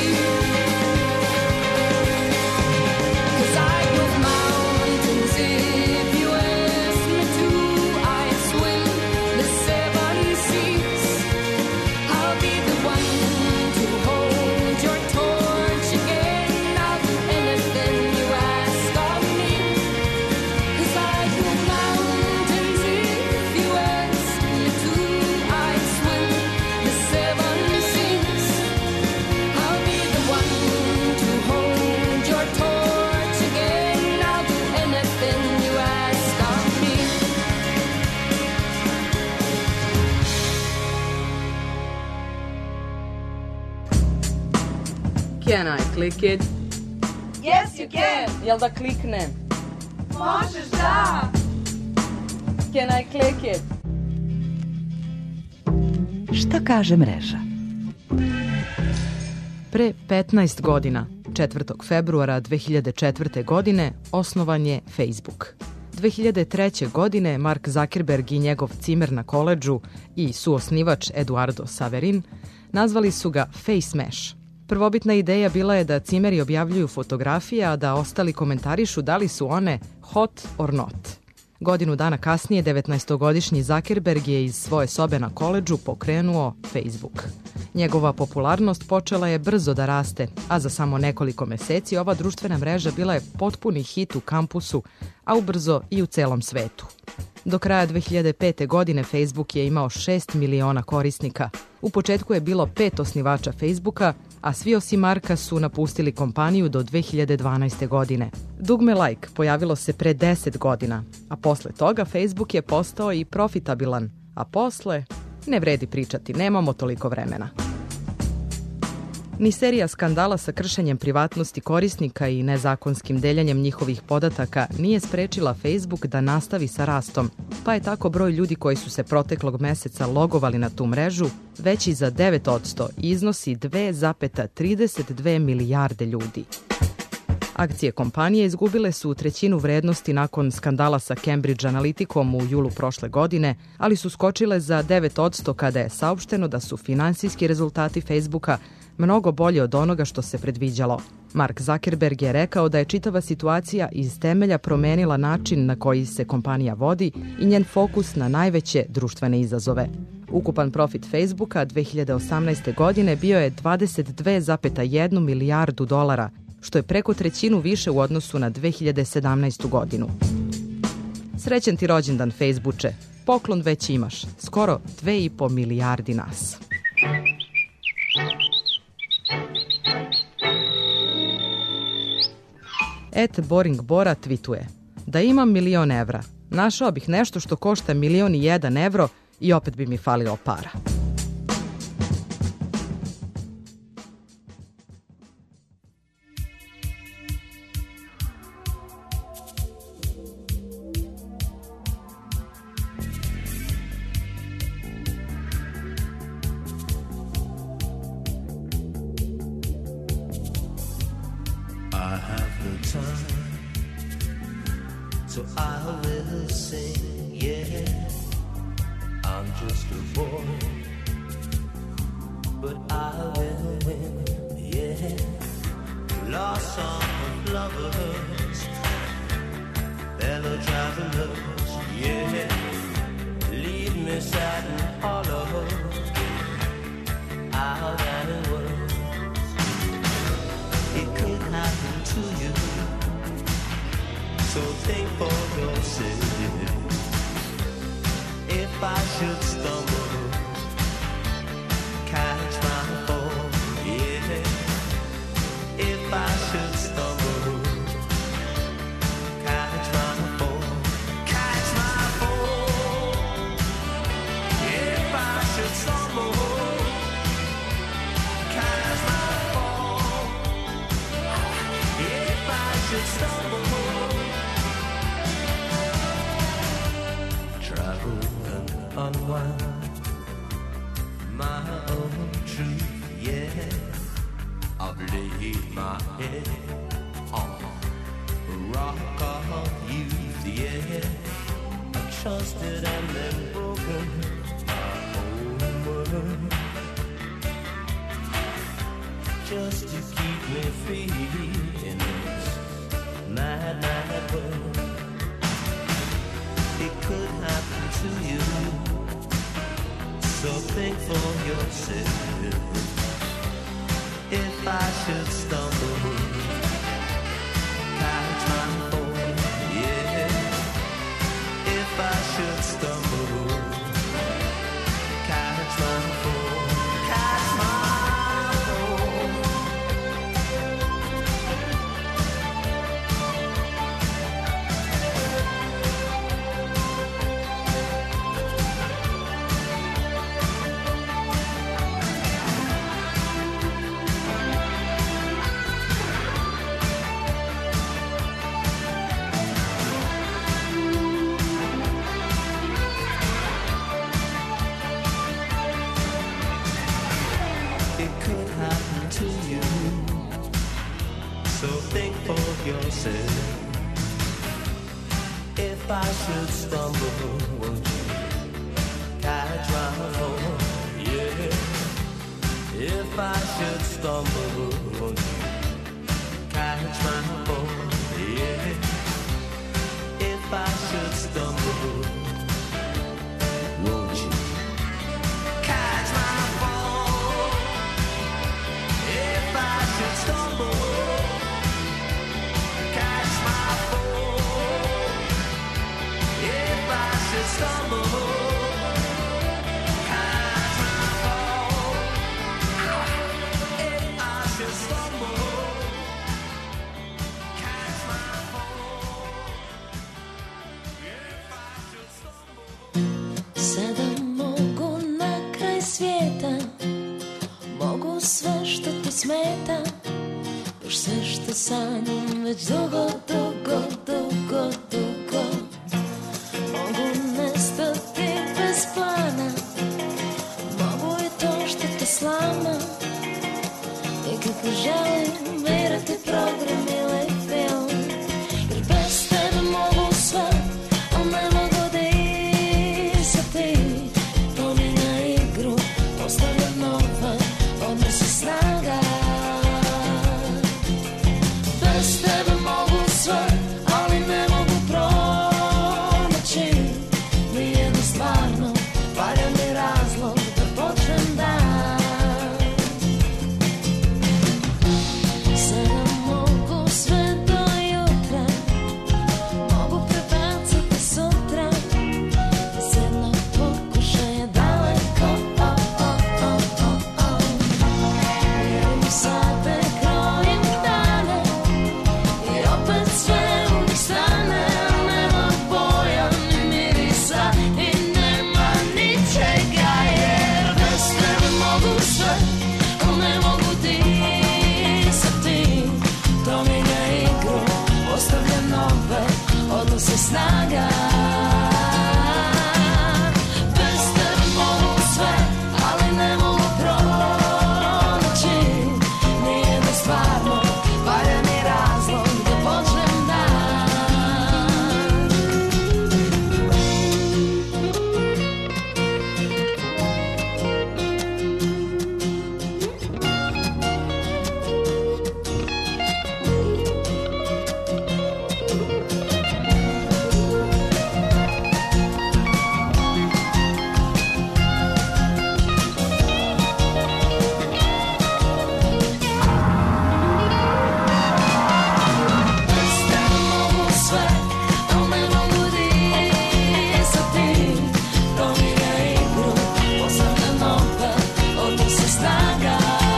'Cause I'd move mountains if you asked me to. I'd swim the 7 seas. I'll be the one to hold your torch again. I'll do anything you ask of me. 'Cause I'd move mountains if you asked me to. I'd swim the 7 seas. I'll be the one to hold your torch again. I'll do anything you ask of me. Can I click it? Yes, you can. Jel da kliknem? Možeš da. Can I click it? Šta kaže mreža? Pre 15 godina, 4. februara 2004. godine, osnovan je Facebook. 2003. godine Mark Zuckerberg i njegov cimer na koledžu i suosnivač Eduardo Saverin nazvali su ga Face Mesh. Prvobitna ideja bila je da cimeri objavljuju fotografije, a da ostali komentarišu da li su one hot or not. Godinu dana kasnije, 19-godišnji Zuckerberg je iz svoje sobe na koledžu pokrenuo Facebook. Njegova popularnost počela je brzo da raste, a za samo nekoliko meseci ova društvena mreža bila je potpuni hit u kampusu, a ubrzo i u celom svetu. Do kraja 2005. godine Facebook je imao 6 miliona korisnika. U početku je bilo 5 osnivača Facebooka, a svi osim Marka su napustili kompaniju do 2012. godine. Dugme like pojavilo se pre 10 godina, a posle toga Facebook je postao i profitabilan, a posle ne vredi pričati, nemamo toliko vremena. Ni serija skandala sa kršenjem privatnosti korisnika i nezakonskim deljanjem njihovih podataka nije sprečila Facebook da nastavi sa rastom, pa je tako broj ljudi koji su se proteklog meseca logovali na tu mrežu veći za 9% i iznosi 2,32 milijarde ljudi. Akcije kompanije izgubile su trećinu vrednosti nakon skandala sa Cambridge Analyticom u julu prošle godine, ali su skočile za 9% kada je saopšteno da su finansijski rezultati Facebooka mnogo bolji od onoga što se predviđalo. Mark Zuckerberg je rekao da je čitava situacija iz temelja promenila način na koji se kompanija vodi i njen fokus na najveće društvene izazove. Ukupan profit Facebooka 2018. godine bio je 22,1 milijardu dolara, što je preko trećinu više u odnosu na 2017. godinu. Srećan ti rođendan, Facebooče. Poklon već imaš. Skoro 2,5 milijardi nas. Boring Bora tvituje: da imam 1.000.000 evra, našao bih nešto što košta 1.001.000 evro i opet bi mi falilo para. I have no time, so I will sing, yeah. I'm just a boy, but I will win, yeah. Lost song of lovers, fellow travelers, yeah. Leave me sad and hollow, out at the world. It could happen to you, so think for yourself. If I should stumble, catch my fall, yeah. If I should stumble, catch my fall, catch my fall. If I should stumble, catch my fall. If I should stumble, travel and unwind my own truth, yeah. I've laid my head on a rock of youth, yeah. I trusted and then broken my own word, just to keep me free in this mad, mad world. It could happen to you, so think for yourself. If I should stumble, catch my fall, yeah. If I should stumble, catch my fall, catch my fall. Yourself. If I should stumble, won't you catch my fall, yeah. If I should stumble, won't you catch my fall, yeah. If I should stumble, won't you catch my fall. If I should stumble, Sada mogu na kraj svijeta, mogu sve što ti smeta, još sve što sanjam već dugo, dugo, dugo, dugo. Mogu nestati bez plana, mogu i to što te slama, i kako želim birati program ili Bez tebe mogu sve, ali ne mogu pronaći nijednu stvarno valjani razlog da počnem dan. Sada mogu sve do jutra, mogu prebaciti sutra, iz jednog pokušaja daleko. Mjerim sate, krojim dane i opet sve u njih stane. Nema boja ni mirisa i nema ničega, jer bez tebe mogu sve, ali ne mogu disati. To mi na igru ostavlja nove odnose snaga. Bez tebe mogu sve, ali ne mogu pronaći nijedan stvarno valjani razlog da počnem dan. Bez tebe mogu sve, ali ne mogu disati. To mi na igru ostavlja nove odnose snaga.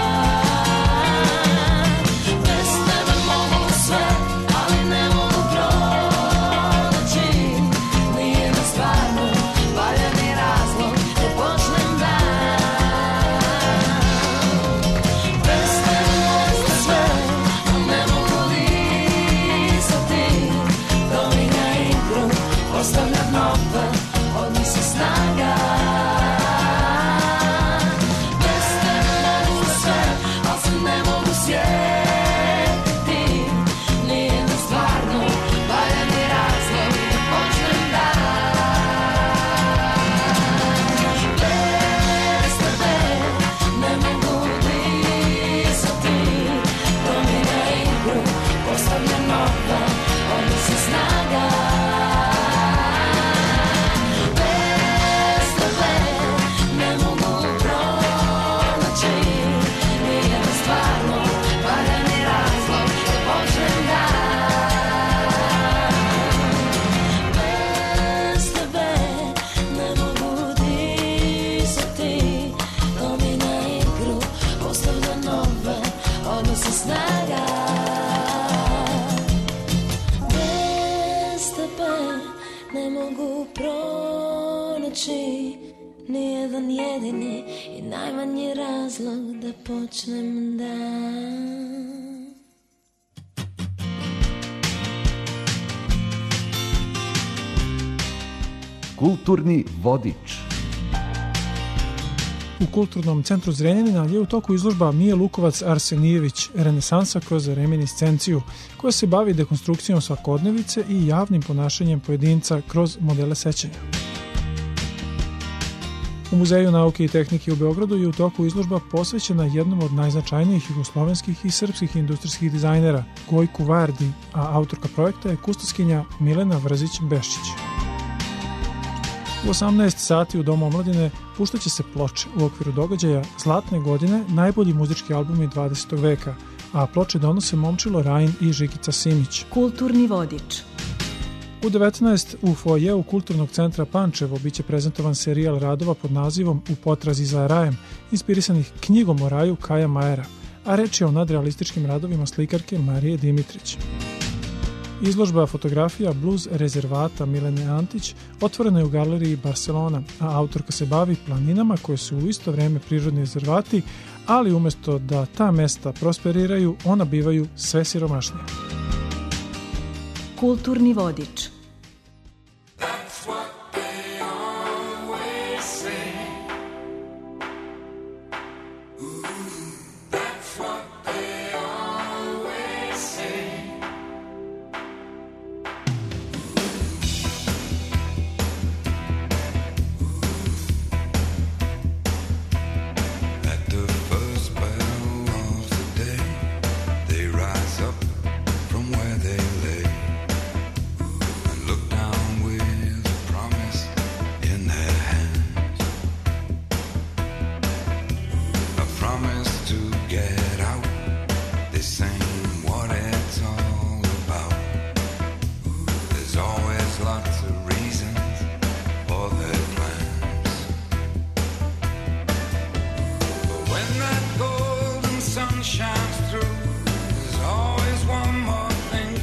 Bez tebe mogu sve, ali ne mogu pronaći nijedan stvarno valjani razlog da počnem dan. Bez tebe mogu sve, ali ne mogu disati. To mi na igru ostavlja nove odnose snaga. Bez tebe mogu sve, ali se ne mogu sjetiti nijedan stvarno valjani razlog da počnem dan. Bez tebe ne mogu disati. To mi na igru ostavlja nove odnose snaga. Bez tebe ne mogu pronaći nijedan stvarno valjani razlog da počnem dan. Bez tebe ne mogu disati. To mi na igru ostavlja nove odnose snaga. Bez tebe ne mogu pronaći nijedan jedini i najmanji razlog da počnem dan. Kulturni vodič. U Kulturnom centru Zrenjanina je u toku izložba Mije Lukovac Arsenijević Renesansa kroz reminiscenciju, koja se bavi dekonstrukcijom svakodnevice i javnim ponašanjem pojedinca kroz modele sećanja. U Muzeju nauke i tehnike u Beogradu je u toku izložba posvećena jednom od najznačajnijih jugoslovenskih i srpskih industrijskih dizajnera, Gojku Vardi, a autorka projekta je kustoskinja Milena Vrzić-Bešić. U 18 sati u Domu omladine puštaće se ploče u okviru događaja Zlatne godine najbolji muzički albumi 20. veka, a ploče donose Momčilo Rajin i Žikica Simić. Kulturni vodič. U 19 u foajeu Kulturnog centra Pančevo biće prezentovan serijal radova pod nazivom U potrazi za rajem, inspirisanih knjigom o raju Kaja Majera, a reč je o nadrealističkim radovima slikarke Marije Dimitrić. Izložba fotografija Blues rezervata Milene Antić otvorena je u galeriji Barcelona, a autorka se bavi planinama koje su u isto vreme prirodni rezervati, ali umjesto da ta mesta prosperiraju, ona bivaju sve siromašnije. Kulturni vodič. At the first bell of the day, they rise up from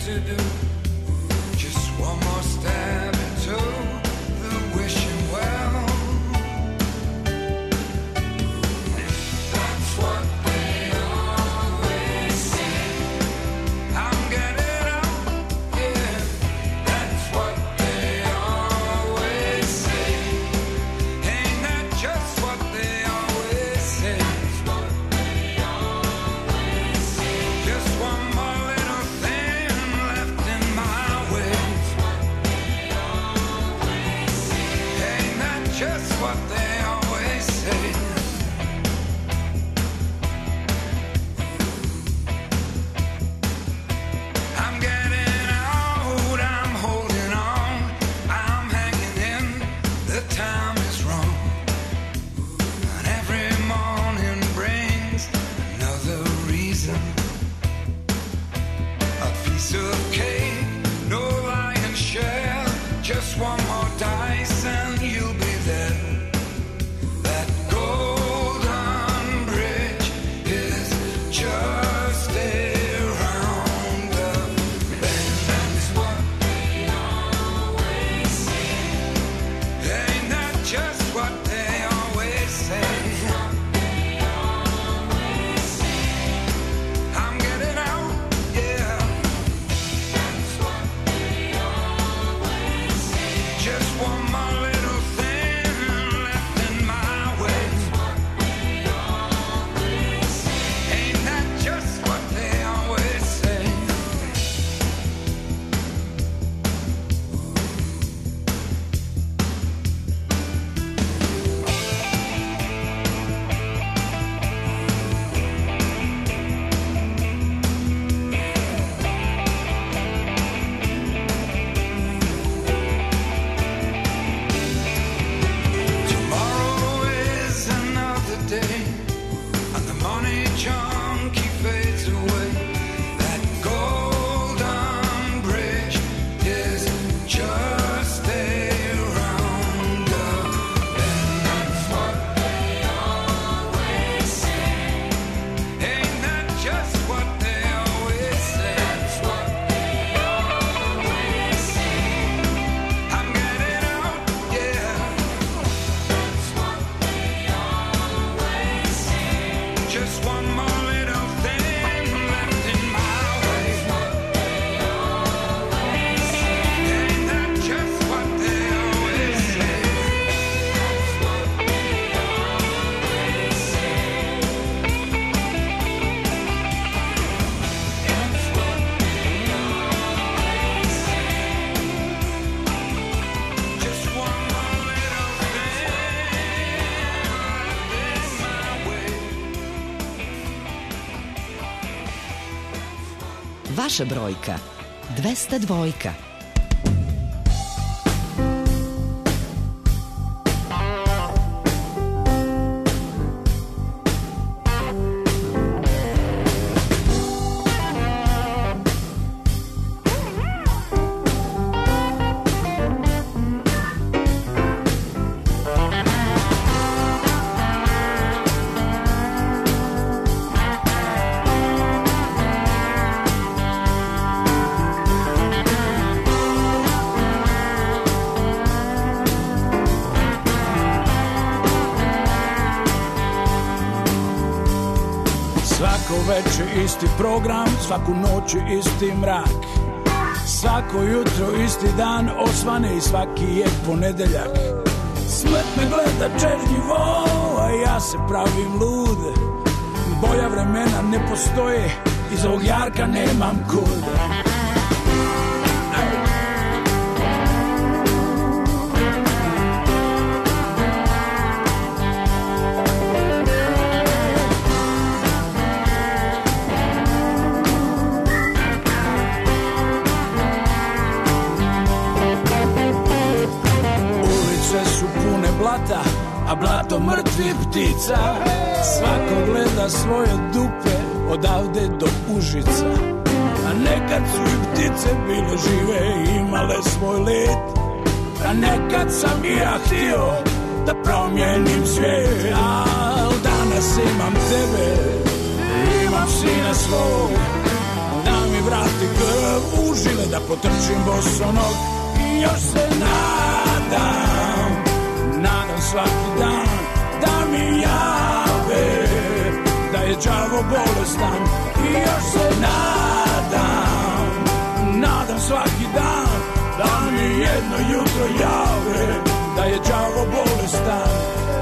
to do. Just one more step into the wishing well. That's what they always say. I'm getting out, yeah. That's what they always say. Ain't that just what they always say? That's what they always say. Just one more little thing left in my way. That's what they always say. Ain't that just what they always say? I'm getting out, I'm holding on, I'm hanging in, the time is wrong. And every morning brings another reason. A piece of cake, no lion's share, just one more dice and you'll be there. That golden bridge is just around the bend. That's what they always say. Ain't that just what they always say? I'm getting out, yeah. That's what they always say. Just one more little thing left in my way. Ain't that just what they always say? Tomorrow is another day, and the money junkie fades away. That golden bridge is just around the bend. That's what they always say. Ain't that just what they always say? That's what they always say. I'm getting out, yeah. That's what they always say. Just one more little thing left in my way. Ain't that just what they always say? That's what they always say. That's what they always say. Just one more little thing left in my way. Vaša brojka 202. Svako veče isti program, svaku noć isti mrak. Svako jutro isti dan osvane i svaki je ponedeljak. Smrt me gleda čežnjivo, a ja se pravim lud. Bolja vremena ne postoje, iz ovog jarka nemam kud. A blato mrtvih ptica. Svako gleda svoje dupe odavde do Užica. A nekad su i ptice bile žive i imale svoj let. A nekad sam i ja htio da promijenim svijet. Al danas imam tebe, imam sina svog, da mi vrati krv u život. potrčim bosonog i još se nadam, nadam svaki dan da mi jave da je đavo bolestan i još se nadam, nadam svaki dan da mi jedno jutro jave da je đavo bolestan.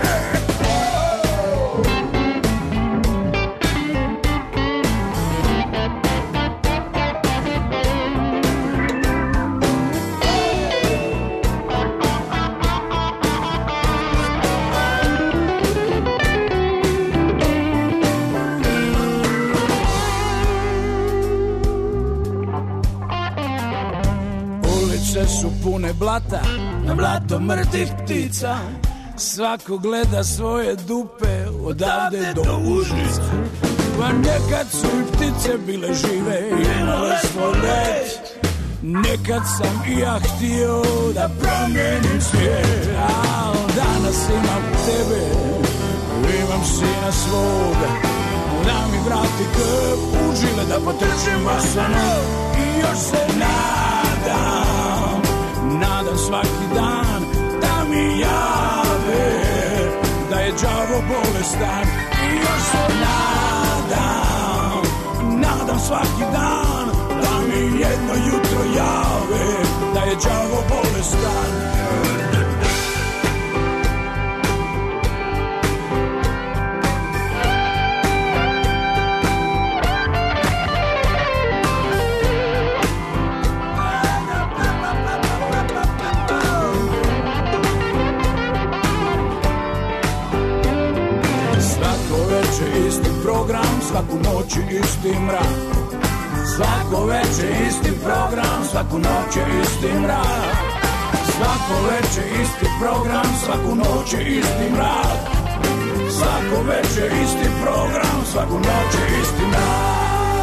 Su pune blata, na blato mrtvih ptica, svako gleda svoje dupe odavde do Užica. Pa nekad su i ptice bile žive i imale svoj red, nekad sam i ja htio da promijenim svijet, al danas imam tebe, imam sina svoga, da mi vrati krv u žile, da potrčim vasanog i još se nadam, nadam svaki dan da mi jave da je đavo bolestan i još se nadam, nadam svaki dan da mi jedno jutro jave da je đavo bolestan. Isti program, svaku noć isti mrak. Svako večer isti program, svaku noć isti mrak. Svako večer isti program, svaku noć isti mrak. Svako večer isti program, svaku noć isti mrak.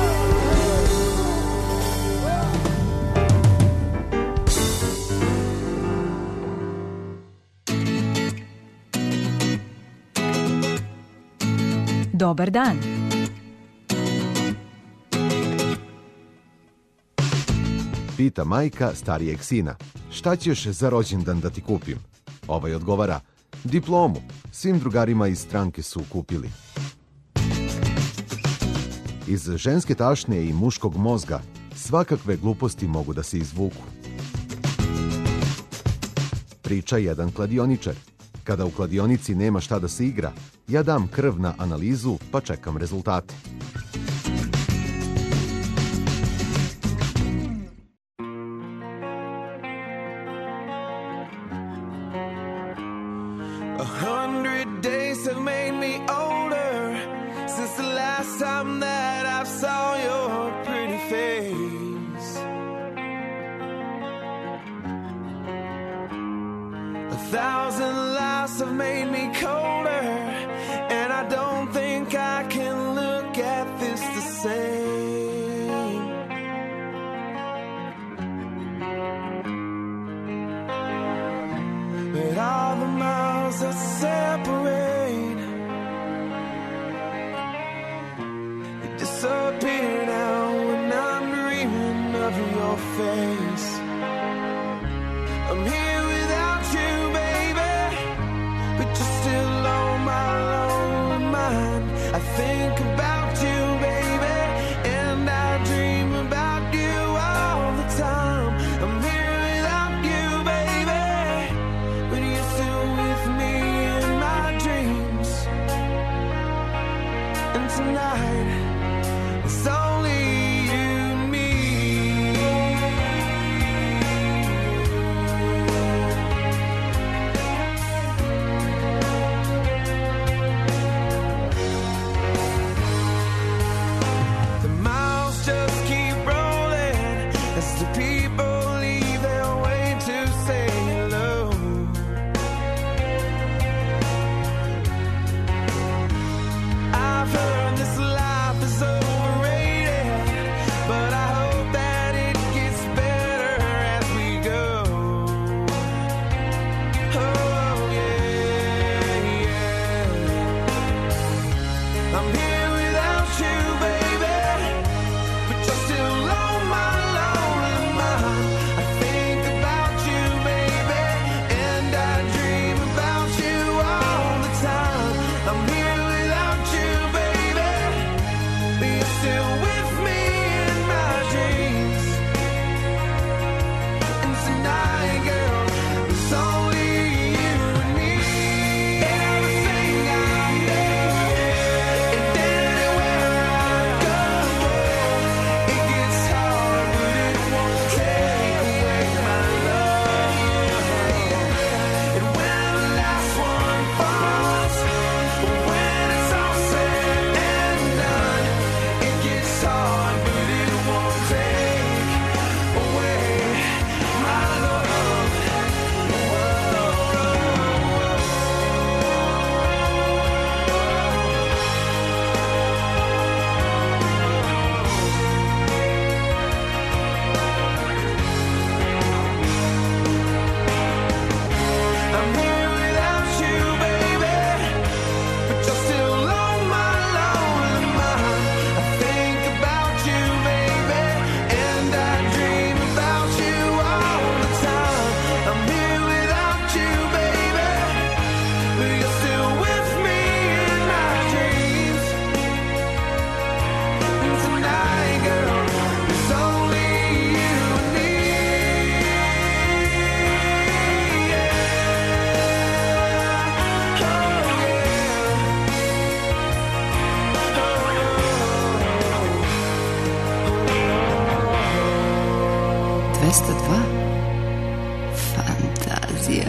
Dobar dan. Pita majka starijeg sina: šta ćeš za rođendan da ti kupim? Ovaj odgovara: diplomu. Svim drugarima iz stranke su kupili. Iz ženske tašnje i muškog mozga svakakve gluposti mogu da se izvuku. Priča jedan kladioničar: kada u kladionici nema šta da se igra, ja dam krv na analizu pa čekam rezultate. Without you, baby, but you're still on my lonely mind. 202 Fantazija.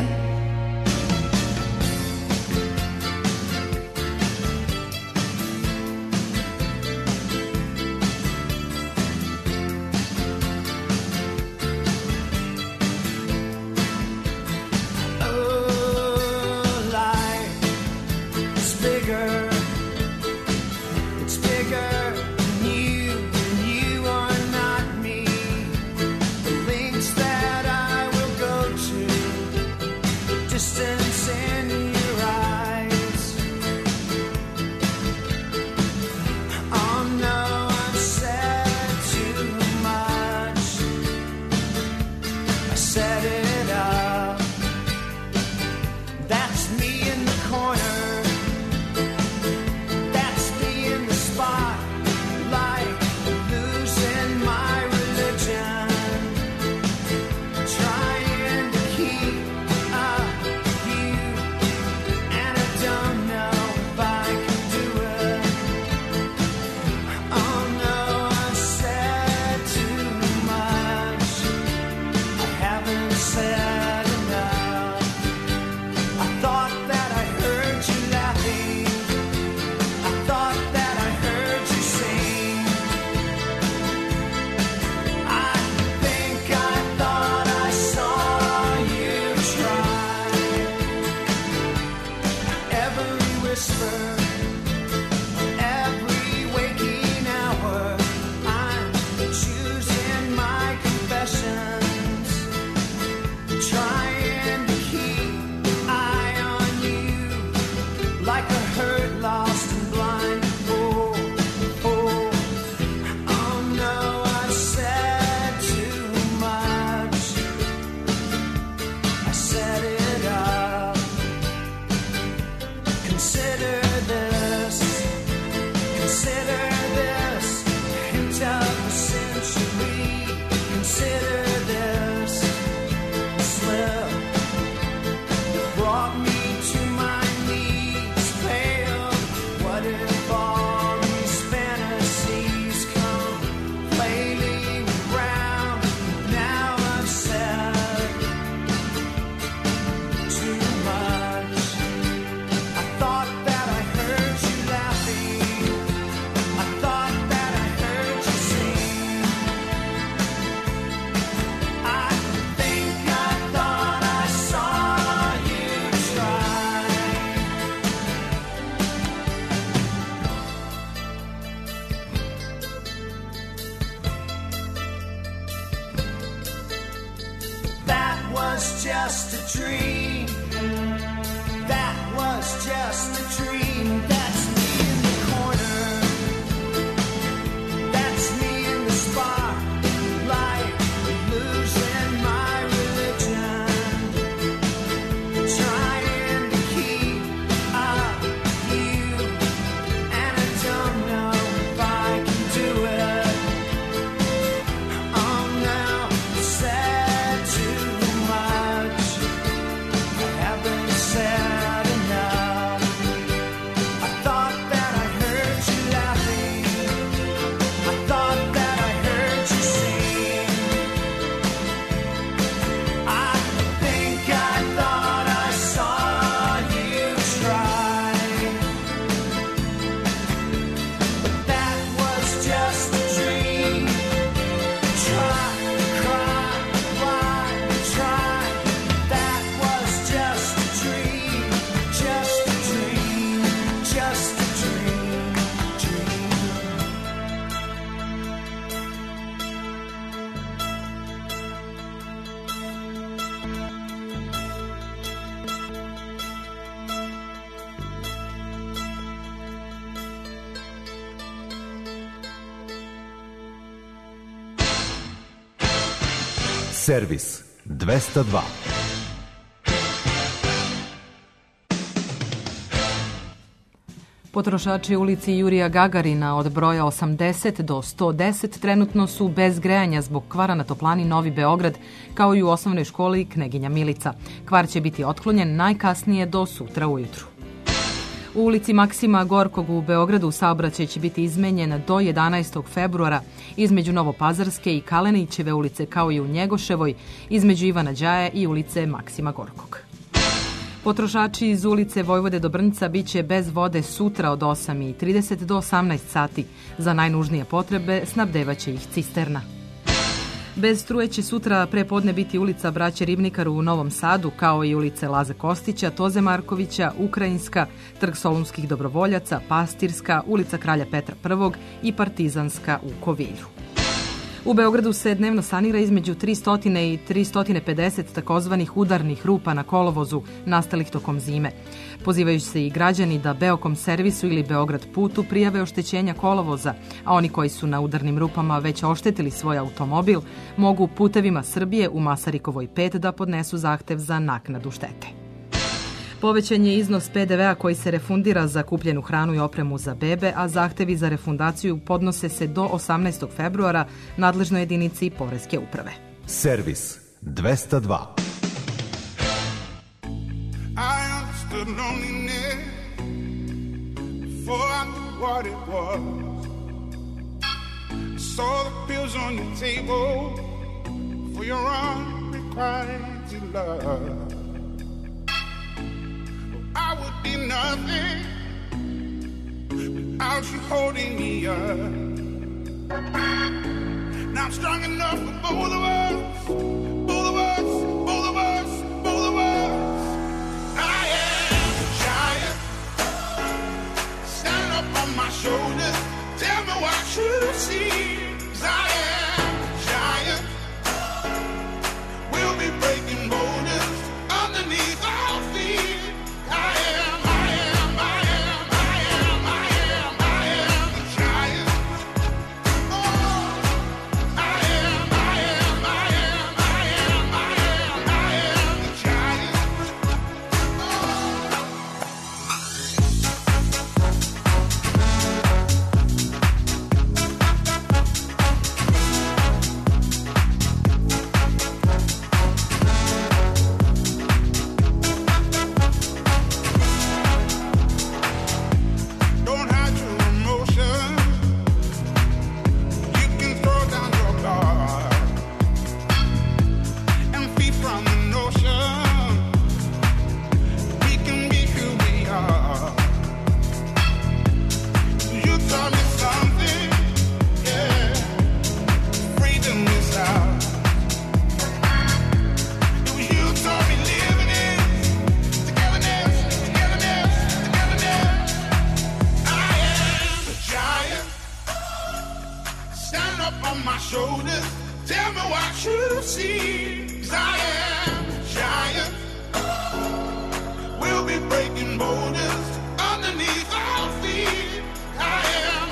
just a dream. That was just a dream. That's me in the corner. That's me in the spotlight, losing my religion, trying to keep up you, and I don't know if I can do it. Oh no, I said too much. I haven't said enough. I thought that I heard you laughing. I thought that I heard you sing. I think I thought I saw you try, but that was just a dream. Try, cry, why, try. That was just a dream, just a dream, just a dream, dream. Servis 202. Potrošači u ulici Jurija Gagarina od broja 80 do 110 trenutno su bez grejanja zbog kvara na toplani Novi Beograd, kao i u osnovnoj školi Kneginja Milica. Kvar će biti otklonjen najkasnije do sutra ujutru. U ulici Maksima Gorkog u Beogradu saobraćaj će biti izmenjen do 11. februara između Novopazarske i Kalenićeve ulice, kao i u Njegoševoj, između Ivana Đaje i ulice Maksima Gorkog. Potrošači iz ulice Vojvode do Brnjca biće bez vode sutra od 8:30 do 18 sati. Za najnužnije potrebe snabdevaće ih cisterna. Bez struje će sutra pre podne biti ulica Braće Ribnikaru u Novom Sadu, kao i ulice Laze Kostića, Toze Markovića, Ukrajinska, Trg Solunskih dobrovoljaca, Pastirska, ulica Kralja Petra I i Partizanska u Kovilju. U Beogradu se dnevno sanira između 300 i 350 takozvanih udarnih rupa na kolovozu nastalih tokom zime. Pozivaju se i građani da Beokom servisu ili Beograd putu prijave oštećenja kolovoza, a oni koji su na udarnim rupama već oštetili svoj automobil mogu Putevima Srbije u Masarikovoj 5 da podnesu zahtev za naknadu štete. Povećan je iznos PDV-a koji se refundira za kupljenu hranu i opremu za bebe, a zahtevi za refundaciju podnose se do 18. februara nadležnoj jedinici Poreske uprave. Servis 202. I understood loneliness before I knew what it was. I saw the pills on your table for your unrequited love. I would be nothing without you holding me up. Now I'm strong enough for both of us, both of us, both of us, both of us. I am a giant. Stand up on my shoulders. Tell me what you see. 'Cause I am a giant. We'll be breaking boulders underneath our feet. I am the giant. Oh, I am the giant. Don't hide your emotion. You can throw down your guard and feed from the notion. We can be who we are. You taught me something, yeah. Freedom is out. It was you taught me living it. Togetherness, togetherness, togetherness. I am a giant. Stand up on my shoulders. Tell me what you see. 'Cause I am a giant. We'll be breaking boulders underneath our feet. I am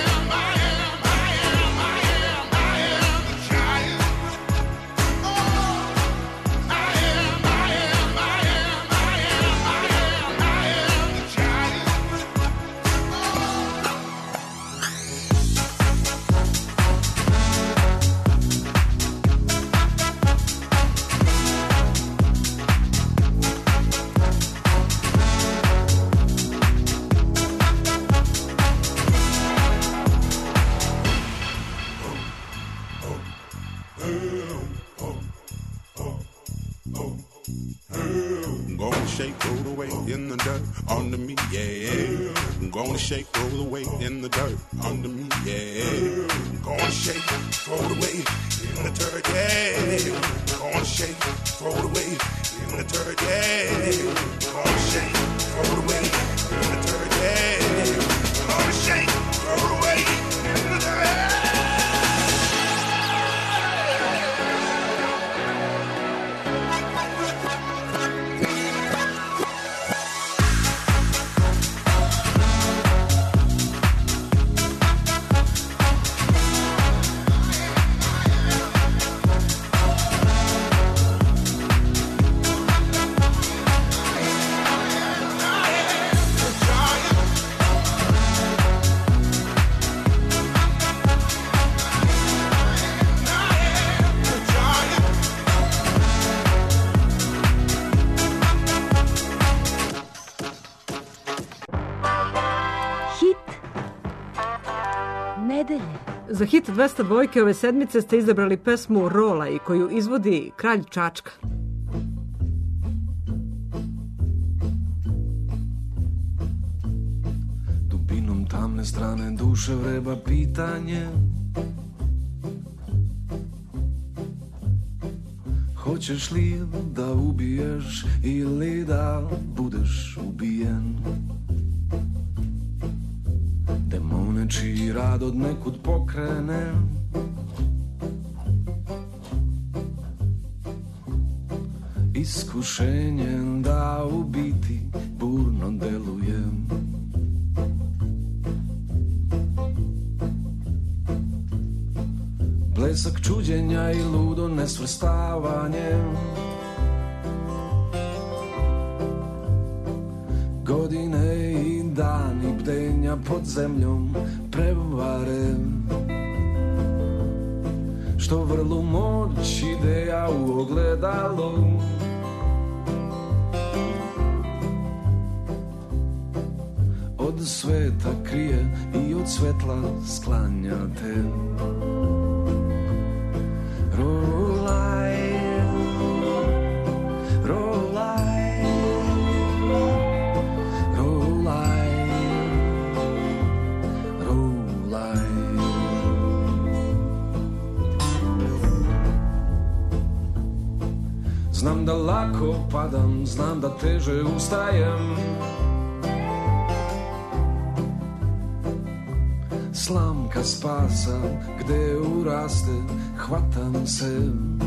the giant. Oh, I am the giant. I'm gonna shake, roll the weight in the dirt under me, yeah. I'm gonna shake, roll the weight in the dirt under me, yeah. I'm gonna shake, throw the weight in the dirt, yeah. I'm gonna shake, throw the weight in the dirt, yeah. I'm gonna shake, throw the weight in the dirt, yeah. I'm gonna shake, throw the weight in the dirt. Za hit 202 ove sedmice ste izabrali pesmu Rolaj koju izvodi Kralj Čačka. Dubinom tamne strane duše vreba pitanje. Hoćeš li da ubiješ ili da budeš ubijen? Demone čiji rad od nekud pokrene, iskušenjem da u biti burno delujem. Blesak čuđenja i ludo nesvrstavanje, godine i dani bdenja pod zemljom prevare, što vrlu moć ideja u ogledalu. Od sveta krije i od svetla sklanja te. Rolaj, rolaj, rolaj, rolaj. Znam da lako padam, znam da teže ustajem. Slamka spasa gde uraste, hvatam se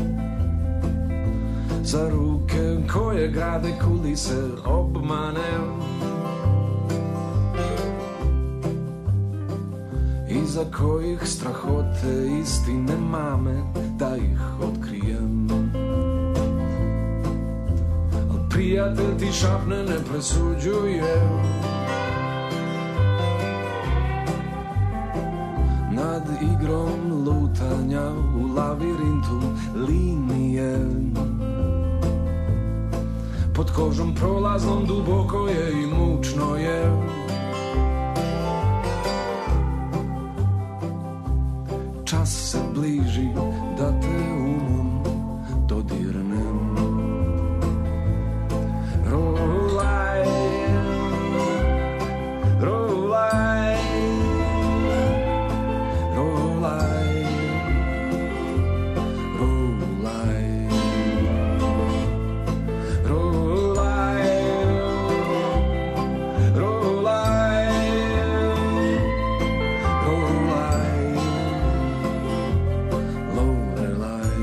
za ruke koje grade kulise obmane. Iza kojih strahote istine mame da ih otkrijem. Al prijatelj ti šapne ne presuđuje, nad igrom lutanja u lavirintu linije. Pod kožom prolaznom duboko je i mučno je. Čas se bliži da te umom dodirnem. Rolaj, rolaj, rolaj, rolaj, rolaj, rolaj, rolaj, Lorelaj.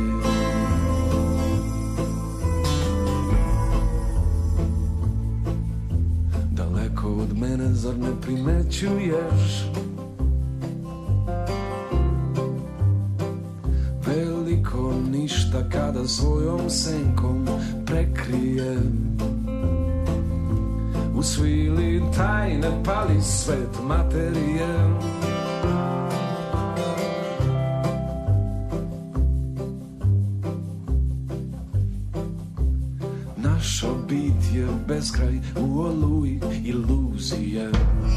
Daleko od mene zar ne primećuješ veliko ništa kada svojom senkom prekrije u svili tajne pali svet materije. Naša bit je beskraj u oluji iluzije.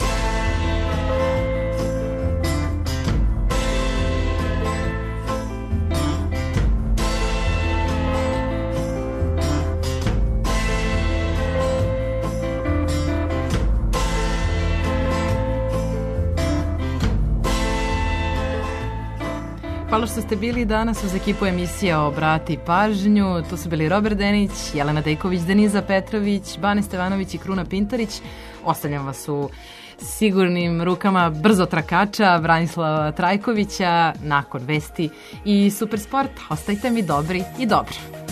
Hvala što ste bili danas uz ekipu emisije Obrati pažnju. Tu su bili Robert Denić, Jelena Dejković, Deniza Petrović, Bane Stevanović i Kruna Pintarić. Ostavljam vas u sigurnim rukama brzo trakača Branislava Trajkovića nakon vesti i Supersport. Ostajte mi dobri i dobro.